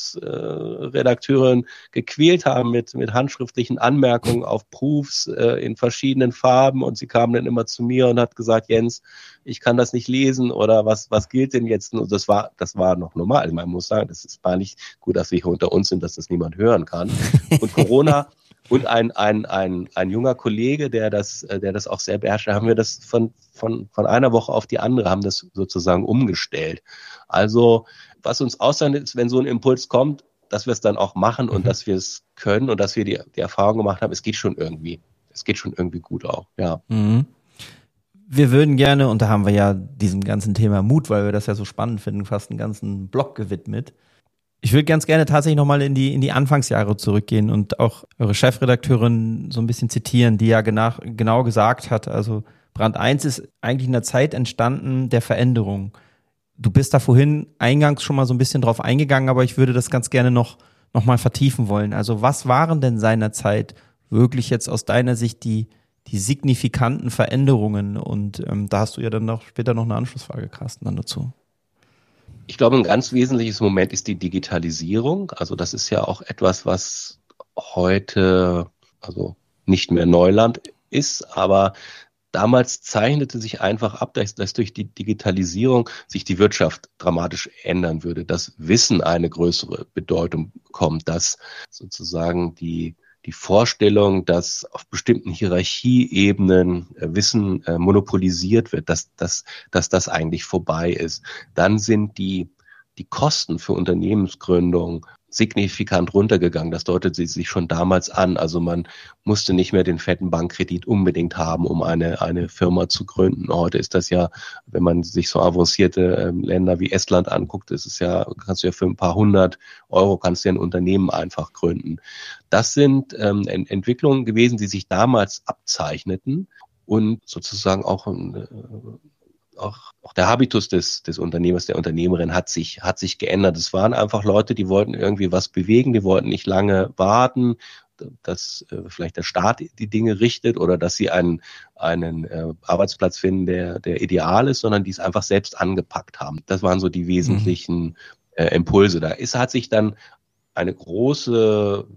Schlussredakteurin gequält haben mit handschriftlichen Anmerkungen auf Proofs in verschiedenen Farben, und sie kam dann immer zu mir und hat gesagt, Jens, ich kann das nicht lesen, oder was gilt denn jetzt? Und das war noch normal. Man muss sagen, das ist gar nicht gut, dass wir hier unter uns sind, dass das niemand hören kann. Und Corona und ein junger Kollege, der das auch sehr beherrscht, haben wir das von einer Woche auf die andere, haben das sozusagen umgestellt. Also was uns auszeichnet, ist, wenn so ein Impuls kommt, dass wir es dann auch machen und dass wir es können und dass wir die Erfahrung gemacht haben, es geht schon irgendwie. Es geht schon irgendwie gut auch, ja. Mhm. Wir würden gerne, und da haben wir ja diesem ganzen Thema Mut, weil wir das ja so spannend finden, fast einen ganzen Blog gewidmet. Ich würde ganz gerne tatsächlich nochmal in die Anfangsjahre zurückgehen und auch eure Chefredakteurin so ein bisschen zitieren, die ja genau gesagt hat, also Brand 1 ist eigentlich in einer Zeit entstanden der Veränderung. Du bist da vorhin eingangs schon mal so ein bisschen drauf eingegangen, aber ich würde das ganz gerne noch mal vertiefen wollen. Also was waren denn seinerzeit wirklich jetzt aus deiner Sicht die signifikanten Veränderungen? Und da hast du ja dann später noch eine Anschlussfrage, Carsten, dann dazu. Ich glaube, ein ganz wesentliches Moment ist die Digitalisierung. Also das ist ja auch etwas, was heute also nicht mehr Neuland ist, aber damals zeichnete sich einfach ab, dass durch die Digitalisierung sich die Wirtschaft dramatisch ändern würde, dass Wissen eine größere Bedeutung bekommt, dass sozusagen die Vorstellung, dass auf bestimmten Hierarchieebenen Wissen monopolisiert wird, dass das eigentlich vorbei ist. Dann sind die Kosten für Unternehmensgründung signifikant runtergegangen. Das deutete sich schon damals an. Also man musste nicht mehr den fetten Bankkredit unbedingt haben, um eine Firma zu gründen. Heute ist das ja, wenn man sich so avancierte Länder wie Estland anguckt, kannst du ja für ein paar 100 Euro kannst du ja ein Unternehmen einfach gründen. Das sind Entwicklungen gewesen, die sich damals abzeichneten und sozusagen auch auch der Habitus des Unternehmers, der Unternehmerin hat sich geändert. Es waren einfach Leute, die wollten irgendwie was bewegen, die wollten nicht lange warten, dass vielleicht der Staat die Dinge richtet oder dass sie einen Arbeitsplatz finden, der ideal ist, sondern die es einfach selbst angepackt haben. Das waren so die wesentlichen Impulse. Hat sich dann eine große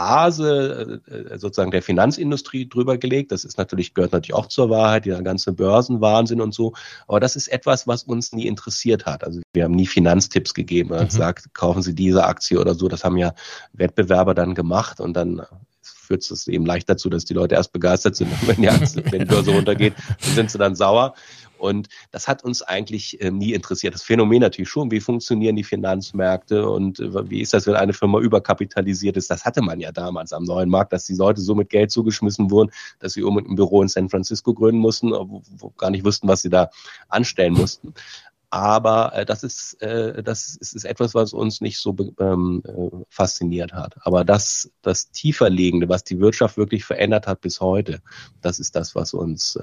Blase sozusagen der Finanzindustrie drüber gelegt. Das gehört natürlich auch zur Wahrheit, dieser ganze Börsenwahnsinn und so. Aber das ist etwas, was uns nie interessiert hat. Also wir haben nie Finanztipps gegeben oder gesagt, kaufen Sie diese Aktie oder so. Das haben ja Wettbewerber dann gemacht und dann führt es eben leicht dazu, dass die Leute erst begeistert sind, wenn die Börse runtergeht, dann sind sie dann sauer. Und das hat uns eigentlich nie interessiert. Das Phänomen natürlich schon, wie funktionieren die Finanzmärkte und wie ist das, wenn eine Firma überkapitalisiert ist. Das hatte man ja damals am neuen Markt, dass die Leute so mit Geld zugeschmissen wurden, dass sie ein Büro in San Francisco gründen mussten, wo gar nicht wussten, was sie da anstellen mussten. Aber das ist etwas, was uns nicht so fasziniert hat. Aber das Tieferliegende, was die Wirtschaft wirklich verändert hat bis heute, das ist das, was uns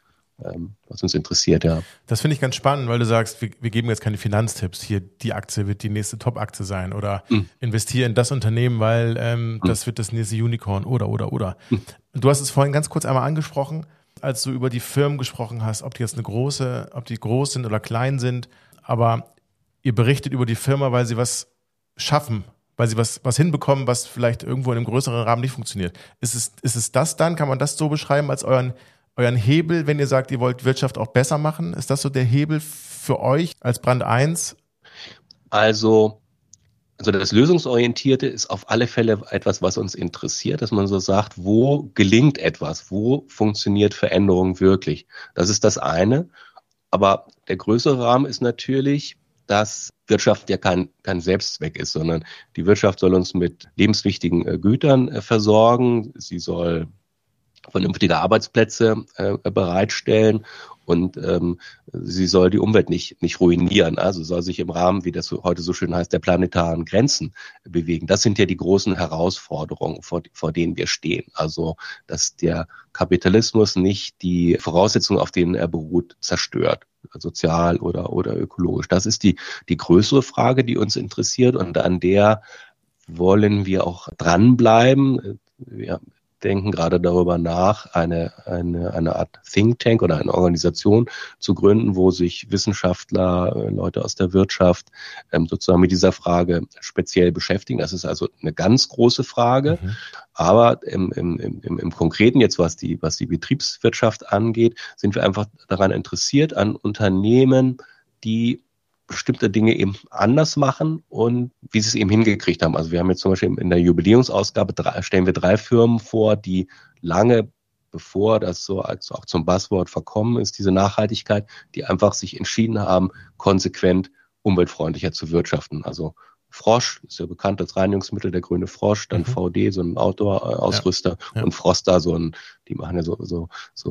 interessiert, ja. Das finde ich ganz spannend, weil du sagst, wir geben jetzt keine Finanztipps. Hier, die Aktie wird die nächste Top-Aktie sein oder investiere in das Unternehmen, weil das wird das nächste Unicorn oder. Du hast es vorhin ganz kurz einmal angesprochen, als du über die Firmen gesprochen hast, ob die groß sind oder klein sind, aber ihr berichtet über die Firma, weil sie was schaffen, weil sie was hinbekommen, was vielleicht irgendwo in einem größeren Rahmen nicht funktioniert. Ist es das dann? Kann man das so beschreiben als euren Hebel, wenn ihr sagt, ihr wollt Wirtschaft auch besser machen? Ist das so der Hebel für euch als Brand 1? Also das Lösungsorientierte ist auf alle Fälle etwas, was uns interessiert, dass man so sagt, wo gelingt etwas, wo funktioniert Veränderung wirklich? Das ist das eine. Aber der größere Rahmen ist natürlich, dass Wirtschaft ja kein Selbstzweck ist, sondern die Wirtschaft soll uns mit lebenswichtigen Gütern versorgen. Sie soll vernünftige Arbeitsplätze bereitstellen und sie soll die Umwelt nicht ruinieren. Also soll sich im Rahmen, wie das heute so schön heißt, der planetaren Grenzen bewegen. Das sind ja die großen Herausforderungen, vor denen wir stehen. Also dass der Kapitalismus nicht die Voraussetzungen, auf denen er beruht, zerstört, sozial oder ökologisch. Das ist die größere Frage, die uns interessiert und an der wollen wir auch dranbleiben. Wir denken gerade darüber nach, eine Art Think Tank oder eine Organisation zu gründen, wo sich Wissenschaftler, Leute aus der Wirtschaft sozusagen mit dieser Frage speziell beschäftigen. Das ist also eine ganz große Frage. Aber im Konkreten jetzt, was die Betriebswirtschaft angeht, sind wir einfach daran interessiert, an Unternehmen, die bestimmte Dinge eben anders machen und wie sie es eben hingekriegt haben. Also wir haben jetzt zum Beispiel in der Jubiläumsausgabe stellen wir 3 Firmen vor, die lange bevor das so auch zum Buzzword verkommen ist, diese Nachhaltigkeit, die einfach sich entschieden haben, konsequent umweltfreundlicher zu wirtschaften. Also Frosch ist ja bekannt als Reinigungsmittel, der grüne Frosch, dann VD, so ein Outdoor-Ausrüster und Froster, die machen ja so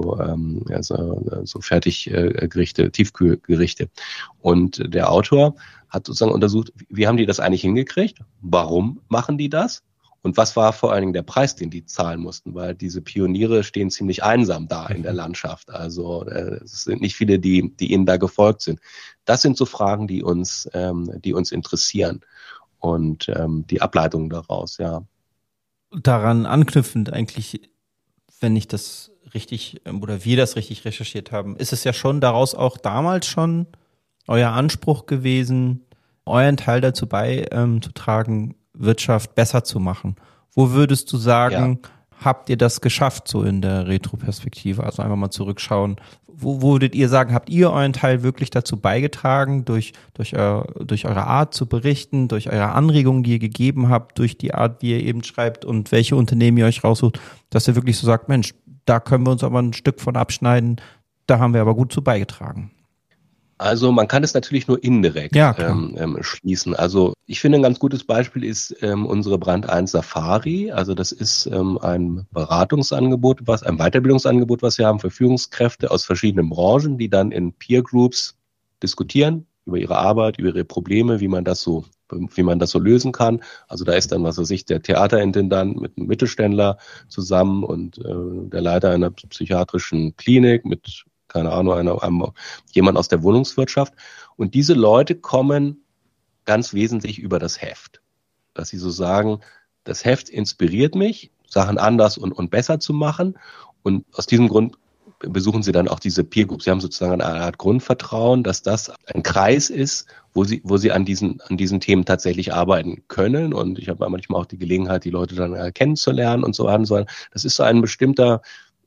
Fertiggerichte, Tiefkühlgerichte. Und der Autor hat sozusagen untersucht, wie haben die das eigentlich hingekriegt? Warum machen die das? Und was war vor allen Dingen der Preis, den die zahlen mussten? Weil diese Pioniere stehen ziemlich einsam da in der Landschaft. Also es sind nicht viele, die ihnen da gefolgt sind. Das sind so Fragen, die uns interessieren und die Ableitungen daraus, ja. Daran anknüpfend eigentlich, wenn ich das richtig oder wir das richtig recherchiert haben, ist es ja schon daraus auch damals schon euer Anspruch gewesen, euren Teil dazu beizutragen, Wirtschaft besser zu machen. Wo würdest du sagen, habt ihr das geschafft, so in der Retroperspektive? Also einfach mal zurückschauen. Wo würdet ihr sagen, habt ihr euren Teil wirklich dazu beigetragen, durch eure Art zu berichten, durch eure Anregungen, die ihr gegeben habt, durch die Art, wie ihr eben schreibt und welche Unternehmen ihr euch raussucht, dass ihr wirklich so sagt, Mensch, da können wir uns aber ein Stück von abschneiden, da haben wir aber gut zu beigetragen? Also man kann es natürlich nur indirekt schließen. Also ich finde, ein ganz gutes Beispiel ist unsere Brand 1 Safari. Also das ist ein Beratungsangebot, ein Weiterbildungsangebot, was wir haben für Führungskräfte aus verschiedenen Branchen, die dann in Peer Groups diskutieren über ihre Arbeit, über ihre Probleme, wie man das so lösen kann. Also da ist dann, der Theaterintendant mit einem Mittelständler zusammen und der Leiter einer psychiatrischen Klinik mit keine Ahnung, jemand aus der Wohnungswirtschaft. Und diese Leute kommen ganz wesentlich über das Heft. Dass sie so sagen, das Heft inspiriert mich, Sachen anders und besser zu machen. Und aus diesem Grund besuchen sie dann auch diese Peer Groups. Sie haben sozusagen eine Art Grundvertrauen, dass das ein Kreis ist, wo sie an diesen Themen tatsächlich arbeiten können. Und ich habe manchmal auch die Gelegenheit, die Leute dann kennenzulernen und so weiter und so weiter. Das ist so ein bestimmter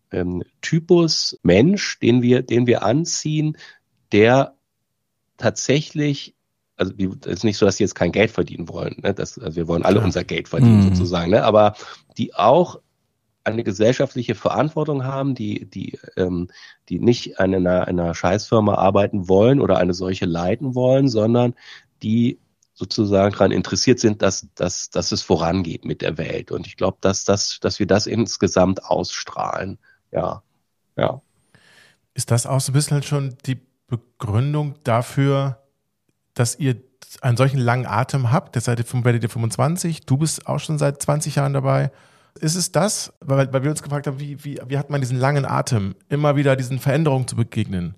Typus Mensch, den wir anziehen, der tatsächlich, also es ist nicht so, dass sie jetzt kein Geld verdienen wollen. Ne? Also wir wollen alle unser Geld verdienen sozusagen, ne? Aber die auch eine gesellschaftliche Verantwortung haben, die nicht in einer Scheißfirma arbeiten wollen oder eine solche leiten wollen, sondern die sozusagen daran interessiert sind, dass es vorangeht mit der Welt. Und ich glaube, dass wir das insgesamt ausstrahlen. Ja. Ist das auch so ein bisschen schon die Begründung dafür, dass ihr einen solchen langen Atem habt? Jetzt seid ihr werdet ihr 25, du bist auch schon seit 20 Jahren dabei. Ist es das? Weil wir uns gefragt haben, wie hat man diesen langen Atem, immer wieder diesen Veränderungen zu begegnen?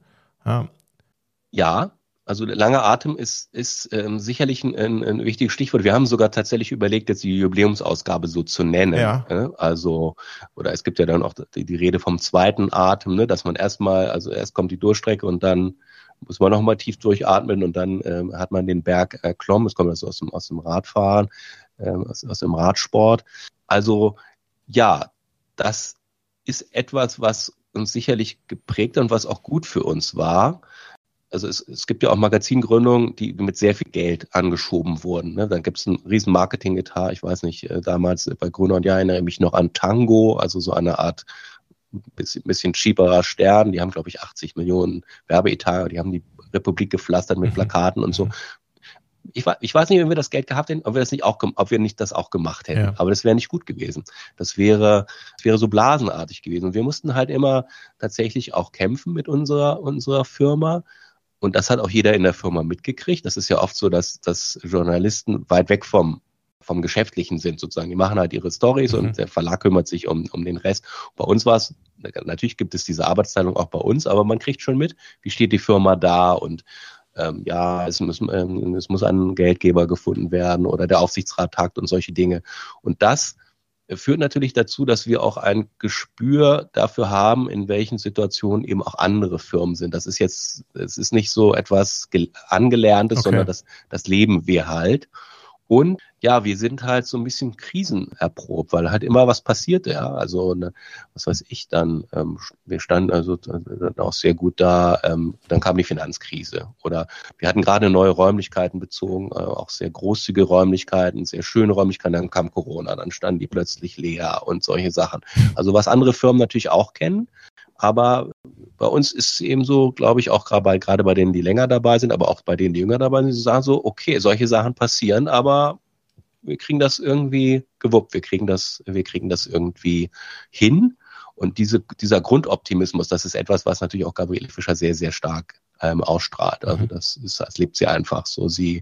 Ja, also langer Atem ist sicherlich ein wichtiges Stichwort. Wir haben sogar tatsächlich überlegt, jetzt die Jubiläumsausgabe so zu nennen. Ja. Also, oder es gibt ja dann auch die Rede vom zweiten Atem, ne, dass man erst kommt die Durchstrecke und dann muss man nochmal tief durchatmen und dann hat man den Berg erklommen. Das kommt also aus dem Radfahren, aus dem Radsport. Also ja, das ist etwas, was uns sicherlich geprägt und was auch gut für uns war. Also es gibt ja auch Magazingründungen, die mit sehr viel Geld angeschoben wurden. Ne? Dann gibt es einen riesen Marketing-Etat. Ich weiß nicht, damals bei Gruner und Jahr erinnere ich mich noch an Tango, also so eine Art bisschen cheaperer Stern. Die haben, glaube ich, 80 Millionen Werbeetat. Die haben die Republik gepflastert mit Plakaten und so. Ich weiß nicht, wenn wir das Geld gehabt hätten, ob wir nicht das auch gemacht hätten. Ja. Aber das wäre nicht gut gewesen. Das wäre so blasenartig gewesen. Und wir mussten halt immer tatsächlich auch kämpfen mit unserer Firma. Und das hat auch jeder in der Firma mitgekriegt. Das ist ja oft so, dass Journalisten weit weg vom Geschäftlichen sind sozusagen. Die machen halt ihre Storys und der Verlag kümmert sich um den Rest. Bei uns war es, natürlich gibt es diese Arbeitsteilung auch bei uns, aber man kriegt schon mit, wie steht die Firma da und es muss ein Geldgeber gefunden werden oder der Aufsichtsrat tagt und solche Dinge. Und das führt natürlich dazu, dass wir auch ein Gespür dafür haben, in welchen Situationen eben auch andere Firmen sind. Es ist nicht so etwas Angelerntes, sondern das leben wir halt. Und ja, wir sind halt so ein bisschen krisenerprobt, weil halt immer was passierte, ja. Also, was weiß ich, dann, wir standen also dann auch sehr gut da, dann kam die Finanzkrise. Oder wir hatten gerade neue Räumlichkeiten bezogen, auch sehr großzügige Räumlichkeiten, sehr schöne Räumlichkeiten, dann kam Corona, dann standen die plötzlich leer und solche Sachen. Also was andere Firmen natürlich auch kennen. Aber bei uns ist es eben so, glaube ich, auch gerade bei denen, die länger dabei sind, aber auch bei denen, die jünger dabei sind, die sagen so, okay, solche Sachen passieren, aber wir kriegen das irgendwie gewuppt, wir kriegen das irgendwie hin. Und dieser Grundoptimismus, das ist etwas, was natürlich auch Gabriele Fischer sehr, sehr stark ausstrahlt. Also das lebt sie einfach so. Sie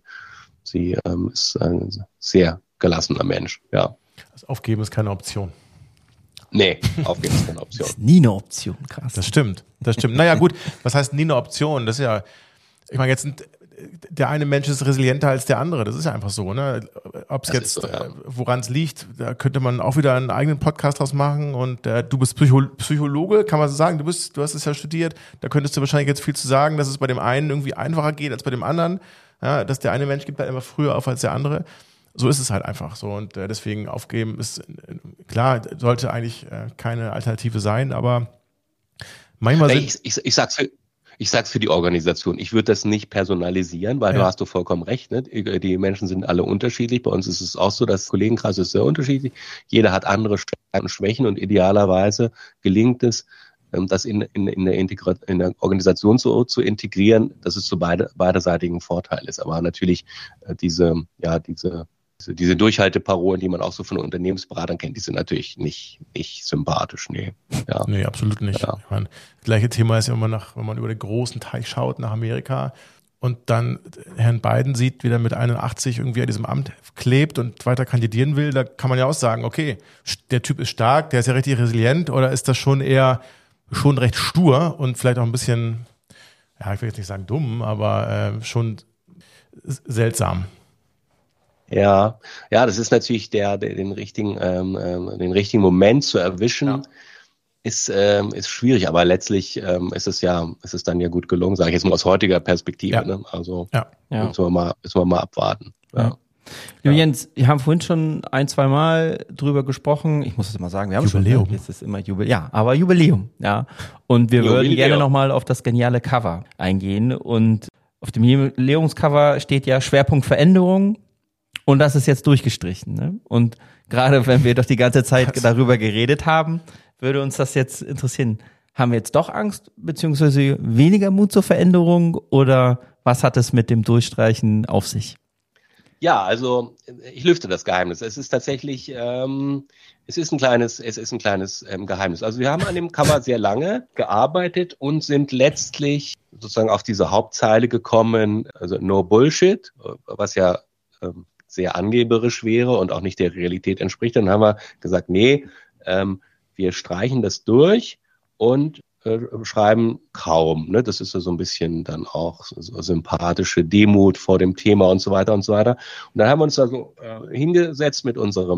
ist ein sehr gelassener Mensch, ja. Das Aufgeben ist keine Option. Nee, aufgeben ist keine Option. Das ist nie eine Option, krass. Das stimmt. Naja gut, was heißt nie eine Option? Das ist ja, ich meine, der eine Mensch ist resilienter als der andere. Das ist ja einfach so, ne? Ob es jetzt, so, ja. Woran es liegt, da könnte man auch wieder einen eigenen Podcast draus machen. Und du bist Psychologe, kann man so sagen. Du hast es ja studiert. Da könntest du wahrscheinlich jetzt viel zu sagen, dass es bei dem einen irgendwie einfacher geht als bei dem anderen. Ja, dass der eine Mensch gibt halt immer früher auf als der andere. So ist es halt einfach so. Und deswegen aufgeben ist, klar, sollte eigentlich keine Alternative sein, aber manchmal sind... Ich sag's für die Organisation. Ich würde das nicht personalisieren, weil du hast vollkommen recht. Ne? Die Menschen sind alle unterschiedlich. Bei uns ist es auch so, das Kollegenkreis ist sehr unterschiedlich. Jeder hat andere Stärken und Schwächen und idealerweise gelingt es, das in der Organisation zu integrieren, dass es zu beiderseitigen Vorteil ist. Aber natürlich diese Durchhalteparolen, die man auch so von Unternehmensberatern kennt, die sind natürlich nicht sympathisch. Nee. Ja. Nee, absolut nicht. Ja. Ich meine, das gleiche Thema ist ja immer wenn man über den großen Teich schaut nach Amerika und dann Herrn Biden sieht, wie er mit 81 irgendwie an diesem Amt klebt und weiter kandidieren will, da kann man ja auch sagen, okay, der Typ ist stark, der ist ja richtig resilient, oder ist das schon eher schon recht stur und vielleicht auch ein bisschen, ja, ich will jetzt nicht sagen dumm, aber schon seltsam. Ja, das ist natürlich den richtigen Moment zu erwischen, ist schwierig, aber letztlich ist es dann ja gut gelungen, sage ich jetzt mal aus heutiger Perspektive. Ja. Ne? Also Ja. müssen wir mal abwarten. Ja. Lieber Jens, wir haben vorhin schon 1-2 Mal drüber gesprochen. Ich muss es immer sagen, wir haben Jubiläum. schon, jetzt ist immer Jubiläum. Ja, aber Jubiläum, ja. Und wir würden gerne nochmal auf das geniale Cover eingehen. Und auf dem Jubiläumscover steht ja Schwerpunkt Veränderung. Und das ist jetzt durchgestrichen. Ne? Und gerade wenn wir doch die ganze Zeit darüber geredet haben, würde uns das jetzt interessieren. Haben wir jetzt doch Angst, beziehungsweise weniger Mut zur Veränderung? Oder was hat es mit dem Durchstreichen auf sich? Ja, also ich lüfte das Geheimnis. Es ist tatsächlich, es ist ein kleines Geheimnis. Also wir haben an dem Cover sehr lange gearbeitet und sind letztlich sozusagen auf diese Hauptzeile gekommen, also No Bullshit, was ja sehr angeberisch wäre und auch nicht der Realität entspricht. Dann haben wir gesagt, nee, wir streichen das durch und schreiben kaum. Ne? Das ist so ein bisschen dann auch so sympathische Demut vor dem Thema und so weiter und so weiter. Und dann haben wir uns da so hingesetzt mit unserer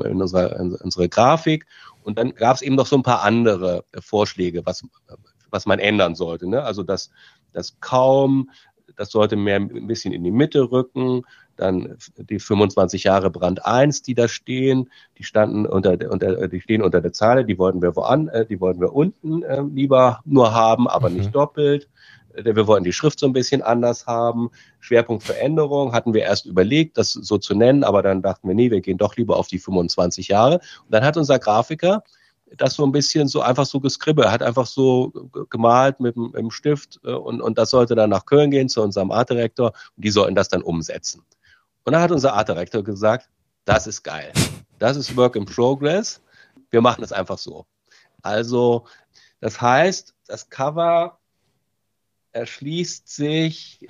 Grafik und dann gab es eben noch so ein paar andere Vorschläge, was man ändern sollte. Ne? Also das kaum, das sollte mehr ein bisschen in die Mitte rücken. Dann die 25 Jahre Brand 1, die da stehen, die stehen unter der Zeile, die wollten wir unten lieber nur haben, aber nicht doppelt. Wir wollten die Schrift so ein bisschen anders haben. Schwerpunkt Veränderung hatten wir erst überlegt, das so zu nennen, aber dann dachten wir, nee, wir gehen doch lieber auf die 25 Jahre. Und dann hat unser Grafiker das so ein bisschen so einfach so geskribbelt, hat einfach so gemalt mit dem Stift und das sollte dann nach Köln gehen zu unserem Artdirektor und die sollten das dann umsetzen. Und dann hat unser Artdirektor gesagt, das ist geil. Das ist Work in Progress. Wir machen es einfach so. Also, das heißt, das Cover erschließt sich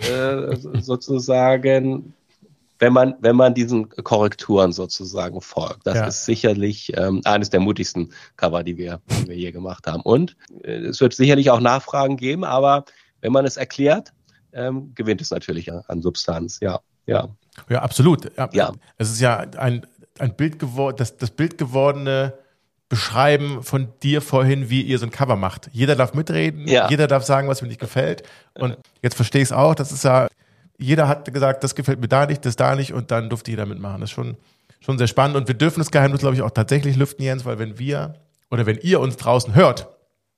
sozusagen, wenn man diesen Korrekturen sozusagen folgt. Das ist sicherlich eines der mutigsten Cover, die wir je gemacht haben. Und es wird sicherlich auch Nachfragen geben, aber wenn man es erklärt, gewinnt es natürlich an Substanz. Ja. Ja, absolut. Ja. Es ist ja ein Bild geworden, das Bild gewordene Beschreiben von dir vorhin, wie ihr so ein Cover macht. Jeder darf mitreden, jeder darf sagen, was ihm nicht gefällt. Und jetzt verstehe ich es auch, das ist ja, jeder hat gesagt, das gefällt mir da nicht, das da nicht und dann durfte jeder mitmachen. Das ist schon sehr spannend und wir dürfen das Geheimnis, glaube ich, auch tatsächlich lüften, Jens, weil wenn ihr uns draußen hört,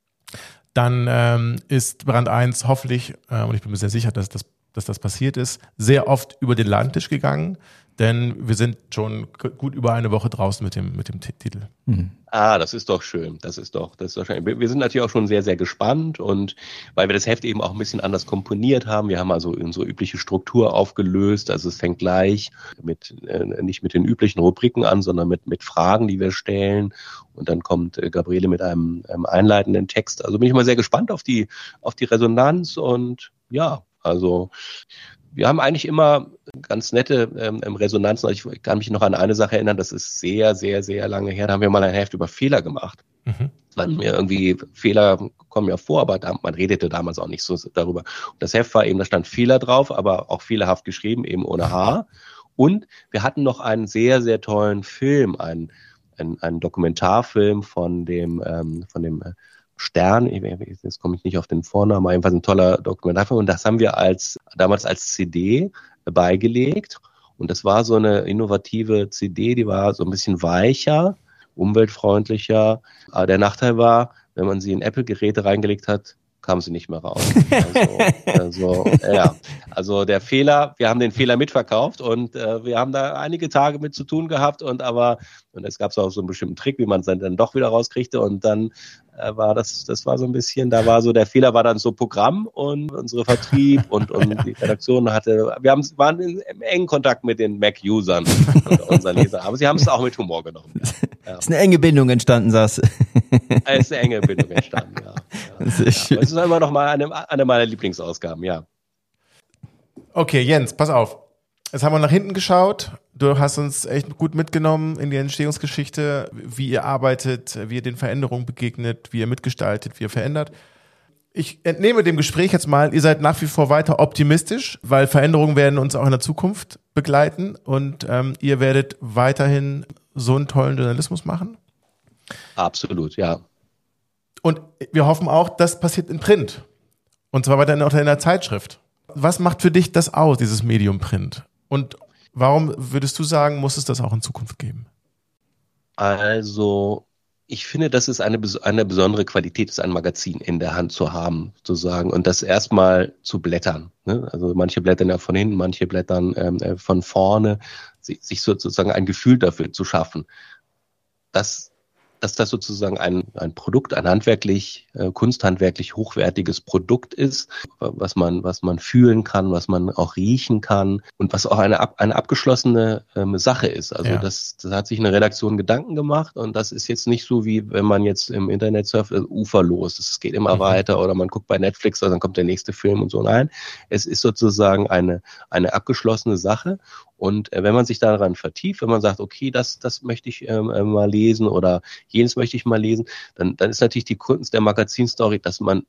dann ist Brand 1 hoffentlich, und ich bin mir sehr sicher, dass das passiert ist, sehr oft über den Ladentisch gegangen, denn wir sind schon gut über eine Woche draußen mit dem Titel. Das ist doch schön. Das ist doch schön. Wir sind natürlich auch schon sehr, sehr gespannt und weil wir das Heft eben auch ein bisschen anders komponiert haben. Wir haben also unsere übliche Struktur aufgelöst. Also es fängt gleich nicht mit den üblichen Rubriken an, sondern mit Fragen, die wir stellen. Und dann kommt Gabriele mit einem einleitenden Text. Also bin ich mal sehr gespannt auf die Resonanz und ja, also wir haben eigentlich immer ganz nette Resonanzen. Ich kann mich noch an eine Sache erinnern, das ist sehr, sehr, sehr lange her. Da haben wir mal ein Heft über Fehler gemacht. Fehler kommen ja vor, aber man redete damals auch nicht so darüber. Und das Heft war eben, da stand Fehler drauf, aber auch fehlerhaft geschrieben, eben ohne H. Und wir hatten noch einen sehr, sehr tollen Film, einen Dokumentarfilm von dem Stern, jetzt komme ich nicht auf den Vornamen, aber jedenfalls ein toller Dokumentarfilm und das haben wir damals als CD beigelegt und das war so eine innovative CD, die war so ein bisschen weicher, umweltfreundlicher, aber der Nachteil war, wenn man sie in Apple-Geräte reingelegt hat, kam sie nicht mehr raus. Also der Fehler, wir haben den Fehler mitverkauft und wir haben da einige Tage mit zu tun gehabt und es gab auch so einen bestimmten Trick, wie man es dann doch wieder rauskriegte und dann war das war so ein bisschen, der Fehler war dann so Programm und unsere Vertrieb und die Redaktion waren im engen Kontakt mit den Mac-Usern und unseren Lesern, aber sie haben es auch mit Humor genommen. Ja. Ist eine enge Bindung entstanden, Sass. Ist eine enge Bindung entstanden, ja. Das ist immer noch mal eine meiner Lieblingsausgaben, ja. Okay, Jens, pass auf. Jetzt haben wir nach hinten geschaut. Du hast uns echt gut mitgenommen in die Entstehungsgeschichte, wie ihr arbeitet, wie ihr den Veränderungen begegnet, wie ihr mitgestaltet, wie ihr verändert. Ich entnehme dem Gespräch jetzt mal, ihr seid nach wie vor weiter optimistisch, weil Veränderungen werden uns auch in der Zukunft begleiten und ihr werdet weiterhin so einen tollen Journalismus machen. Absolut, ja. Und wir hoffen auch, das passiert in Print. Und zwar weiterhin auch in der Zeitschrift. Was macht für dich das aus, dieses Medium Print? Und warum würdest du sagen, muss es das auch in Zukunft geben? Also, ich finde, dass es eine besondere Qualität ist, ein Magazin in der Hand zu haben, sozusagen, und das erstmal zu blättern. Ne? Also manche blättern ja von hinten, manche blättern von vorne, sich sozusagen ein Gefühl dafür zu schaffen, dass das sozusagen ein Produkt, ein kunsthandwerklich hochwertiges Produkt ist, was man fühlen kann, was man auch riechen kann und was auch eine abgeschlossene Sache ist. Also ja. Das hat sich eine Redaktion Gedanken gemacht und das ist jetzt nicht so, wie wenn man jetzt im Internet surft, uferlos. Es geht immer weiter oder man guckt bei Netflix, dann kommt der nächste Film und so. Nein, es ist sozusagen eine abgeschlossene Sache. Und wenn man sich daran vertieft, wenn man sagt, okay, das möchte ich mal lesen oder jenes möchte ich mal lesen, dann ist natürlich die Kunst der Magazinstory, dass man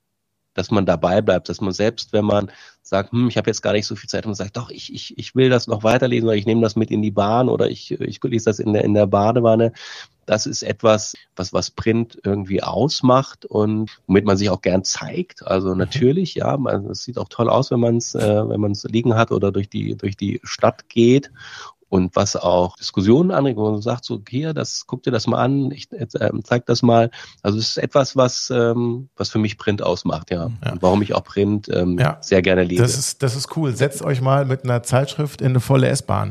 dabei bleibt, dass man selbst, wenn man sagt, ich habe jetzt gar nicht so viel Zeit, und man sagt, doch, ich will das noch weiterlesen oder ich nehme das mit in die Bahn oder ich lese das in der Badewanne. Das ist etwas, was Print irgendwie ausmacht und womit man sich auch gern zeigt. Also natürlich, ja, es sieht auch toll aus, wenn man es liegen hat oder durch die Stadt geht. Und was auch Diskussionen anregt, wo man sagt, so hier, guck dir das mal an, ich zeig das mal. Also es ist etwas, was für mich Print ausmacht, ja. Und warum ich auch Print sehr gerne lese. Das ist cool. Setzt euch mal mit einer Zeitschrift in eine volle S-Bahn.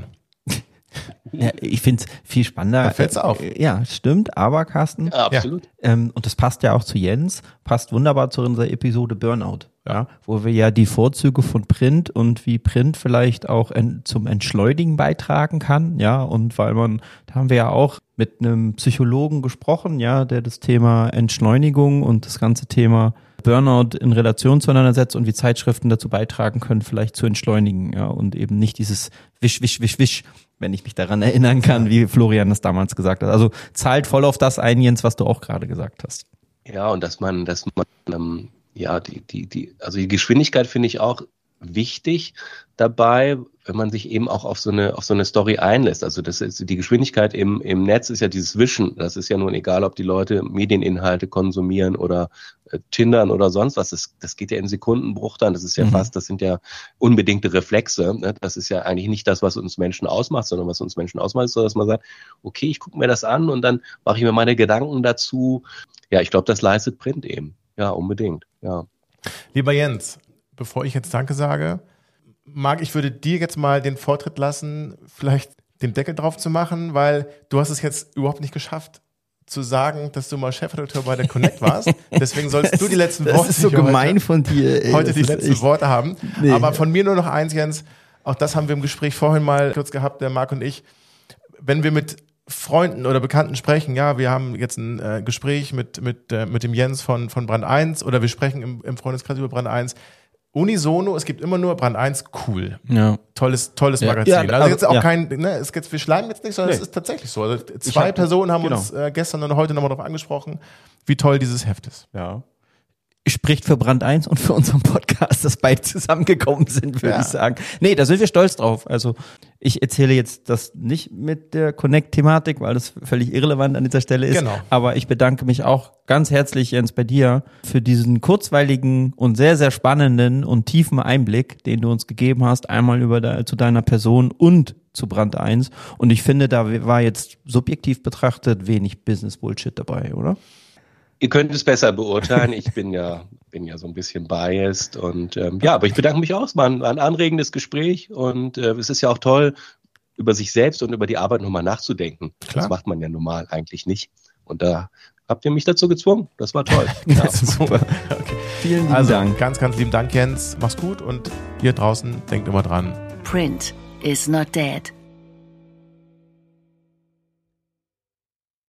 Ja, ich finde es viel spannender. Da fällt's auf. Ja, stimmt, aber Carsten. Ja, absolut. Und das passt ja auch zu Jens, passt wunderbar zu unserer Episode Burnout, ja, wo wir ja die Vorzüge von Print und wie Print vielleicht auch zum Entschleunigen beitragen kann, ja, und da haben wir ja auch mit einem Psychologen gesprochen, ja, der das Thema Entschleunigung und das ganze Thema Burnout in Relation zueinander setzt und wie Zeitschriften dazu beitragen können, vielleicht zu entschleunigen, ja, und eben nicht dieses Wisch, Wisch, Wisch, Wisch, wenn ich mich daran erinnern kann, wie Florian das damals gesagt hat. Also zahlt voll auf das ein, Jens, was du auch gerade gesagt hast. Ja, und dass man die Geschwindigkeit finde ich auch wichtig dabei, wenn man sich eben auch auf so eine Story einlässt. Also das ist die Geschwindigkeit im Netz ist ja dieses Wischen. Das ist ja nun egal, ob die Leute Medieninhalte konsumieren oder Tindern oder sonst was. Das geht ja in Sekundenbruchteilen. Das ist ja das sind ja unbedingte Reflexe. Ne? Das ist ja eigentlich nicht das, was uns Menschen ausmacht, sondern was uns Menschen ausmacht, ist so, dass man sagt, okay, ich gucke mir das an und dann mache ich mir meine Gedanken dazu. Ja, ich glaube, das leistet Print eben. Ja, unbedingt. Ja. Lieber Jens, bevor ich jetzt Danke sage, Marc, ich würde dir jetzt mal den Vortritt lassen, vielleicht den Deckel drauf zu machen, weil du hast es jetzt überhaupt nicht geschafft zu sagen, dass du mal Chefredakteur bei der Connect warst. Deswegen sollst du die letzten Worte. Das ist so gemein von dir. Heute die letzten Worte haben. Nee. Aber von mir nur noch eins, Jens. Auch das haben wir im Gespräch vorhin mal kurz gehabt, der Marc und ich. Wenn wir mit Freunden oder Bekannten sprechen, ja, wir haben jetzt ein Gespräch mit dem Jens von Brand 1 oder wir sprechen im Freundeskreis über Brand 1. Unisono, es gibt immer nur Brand 1, cool. Ja. Tolles Magazin. Ja, also jetzt auch wir schleimen jetzt nicht, sondern es ist tatsächlich so. Also zwei Personen haben uns gestern und heute nochmal darauf angesprochen, wie toll dieses Heft ist. Ja. Spricht für Brand 1 und für unseren Podcast, dass beide zusammengekommen sind, würde ich sagen. Nee, da sind wir stolz drauf. Also ich erzähle jetzt das nicht mit der Connect-Thematik, weil das völlig irrelevant an dieser Stelle ist. Genau. Aber ich bedanke mich auch ganz herzlich, Jens, bei dir für diesen kurzweiligen und sehr, sehr spannenden und tiefen Einblick, den du uns gegeben hast, einmal zu deiner Person und zu Brand 1. Und ich finde, da war jetzt subjektiv betrachtet wenig Business-Bullshit dabei, oder? Ihr könnt es besser beurteilen. Ich bin ja so ein bisschen biased und aber ich bedanke mich auch. Es war ein anregendes Gespräch und es ist ja auch toll, über sich selbst und über die Arbeit nochmal nachzudenken. Klar. Das macht man ja normal eigentlich nicht. Und da habt ihr mich dazu gezwungen. Das war toll. Ja, super. Okay. Vielen lieben Dank. Ganz, ganz lieben Dank, Jens. Mach's gut und ihr draußen denkt immer dran. Print is not dead.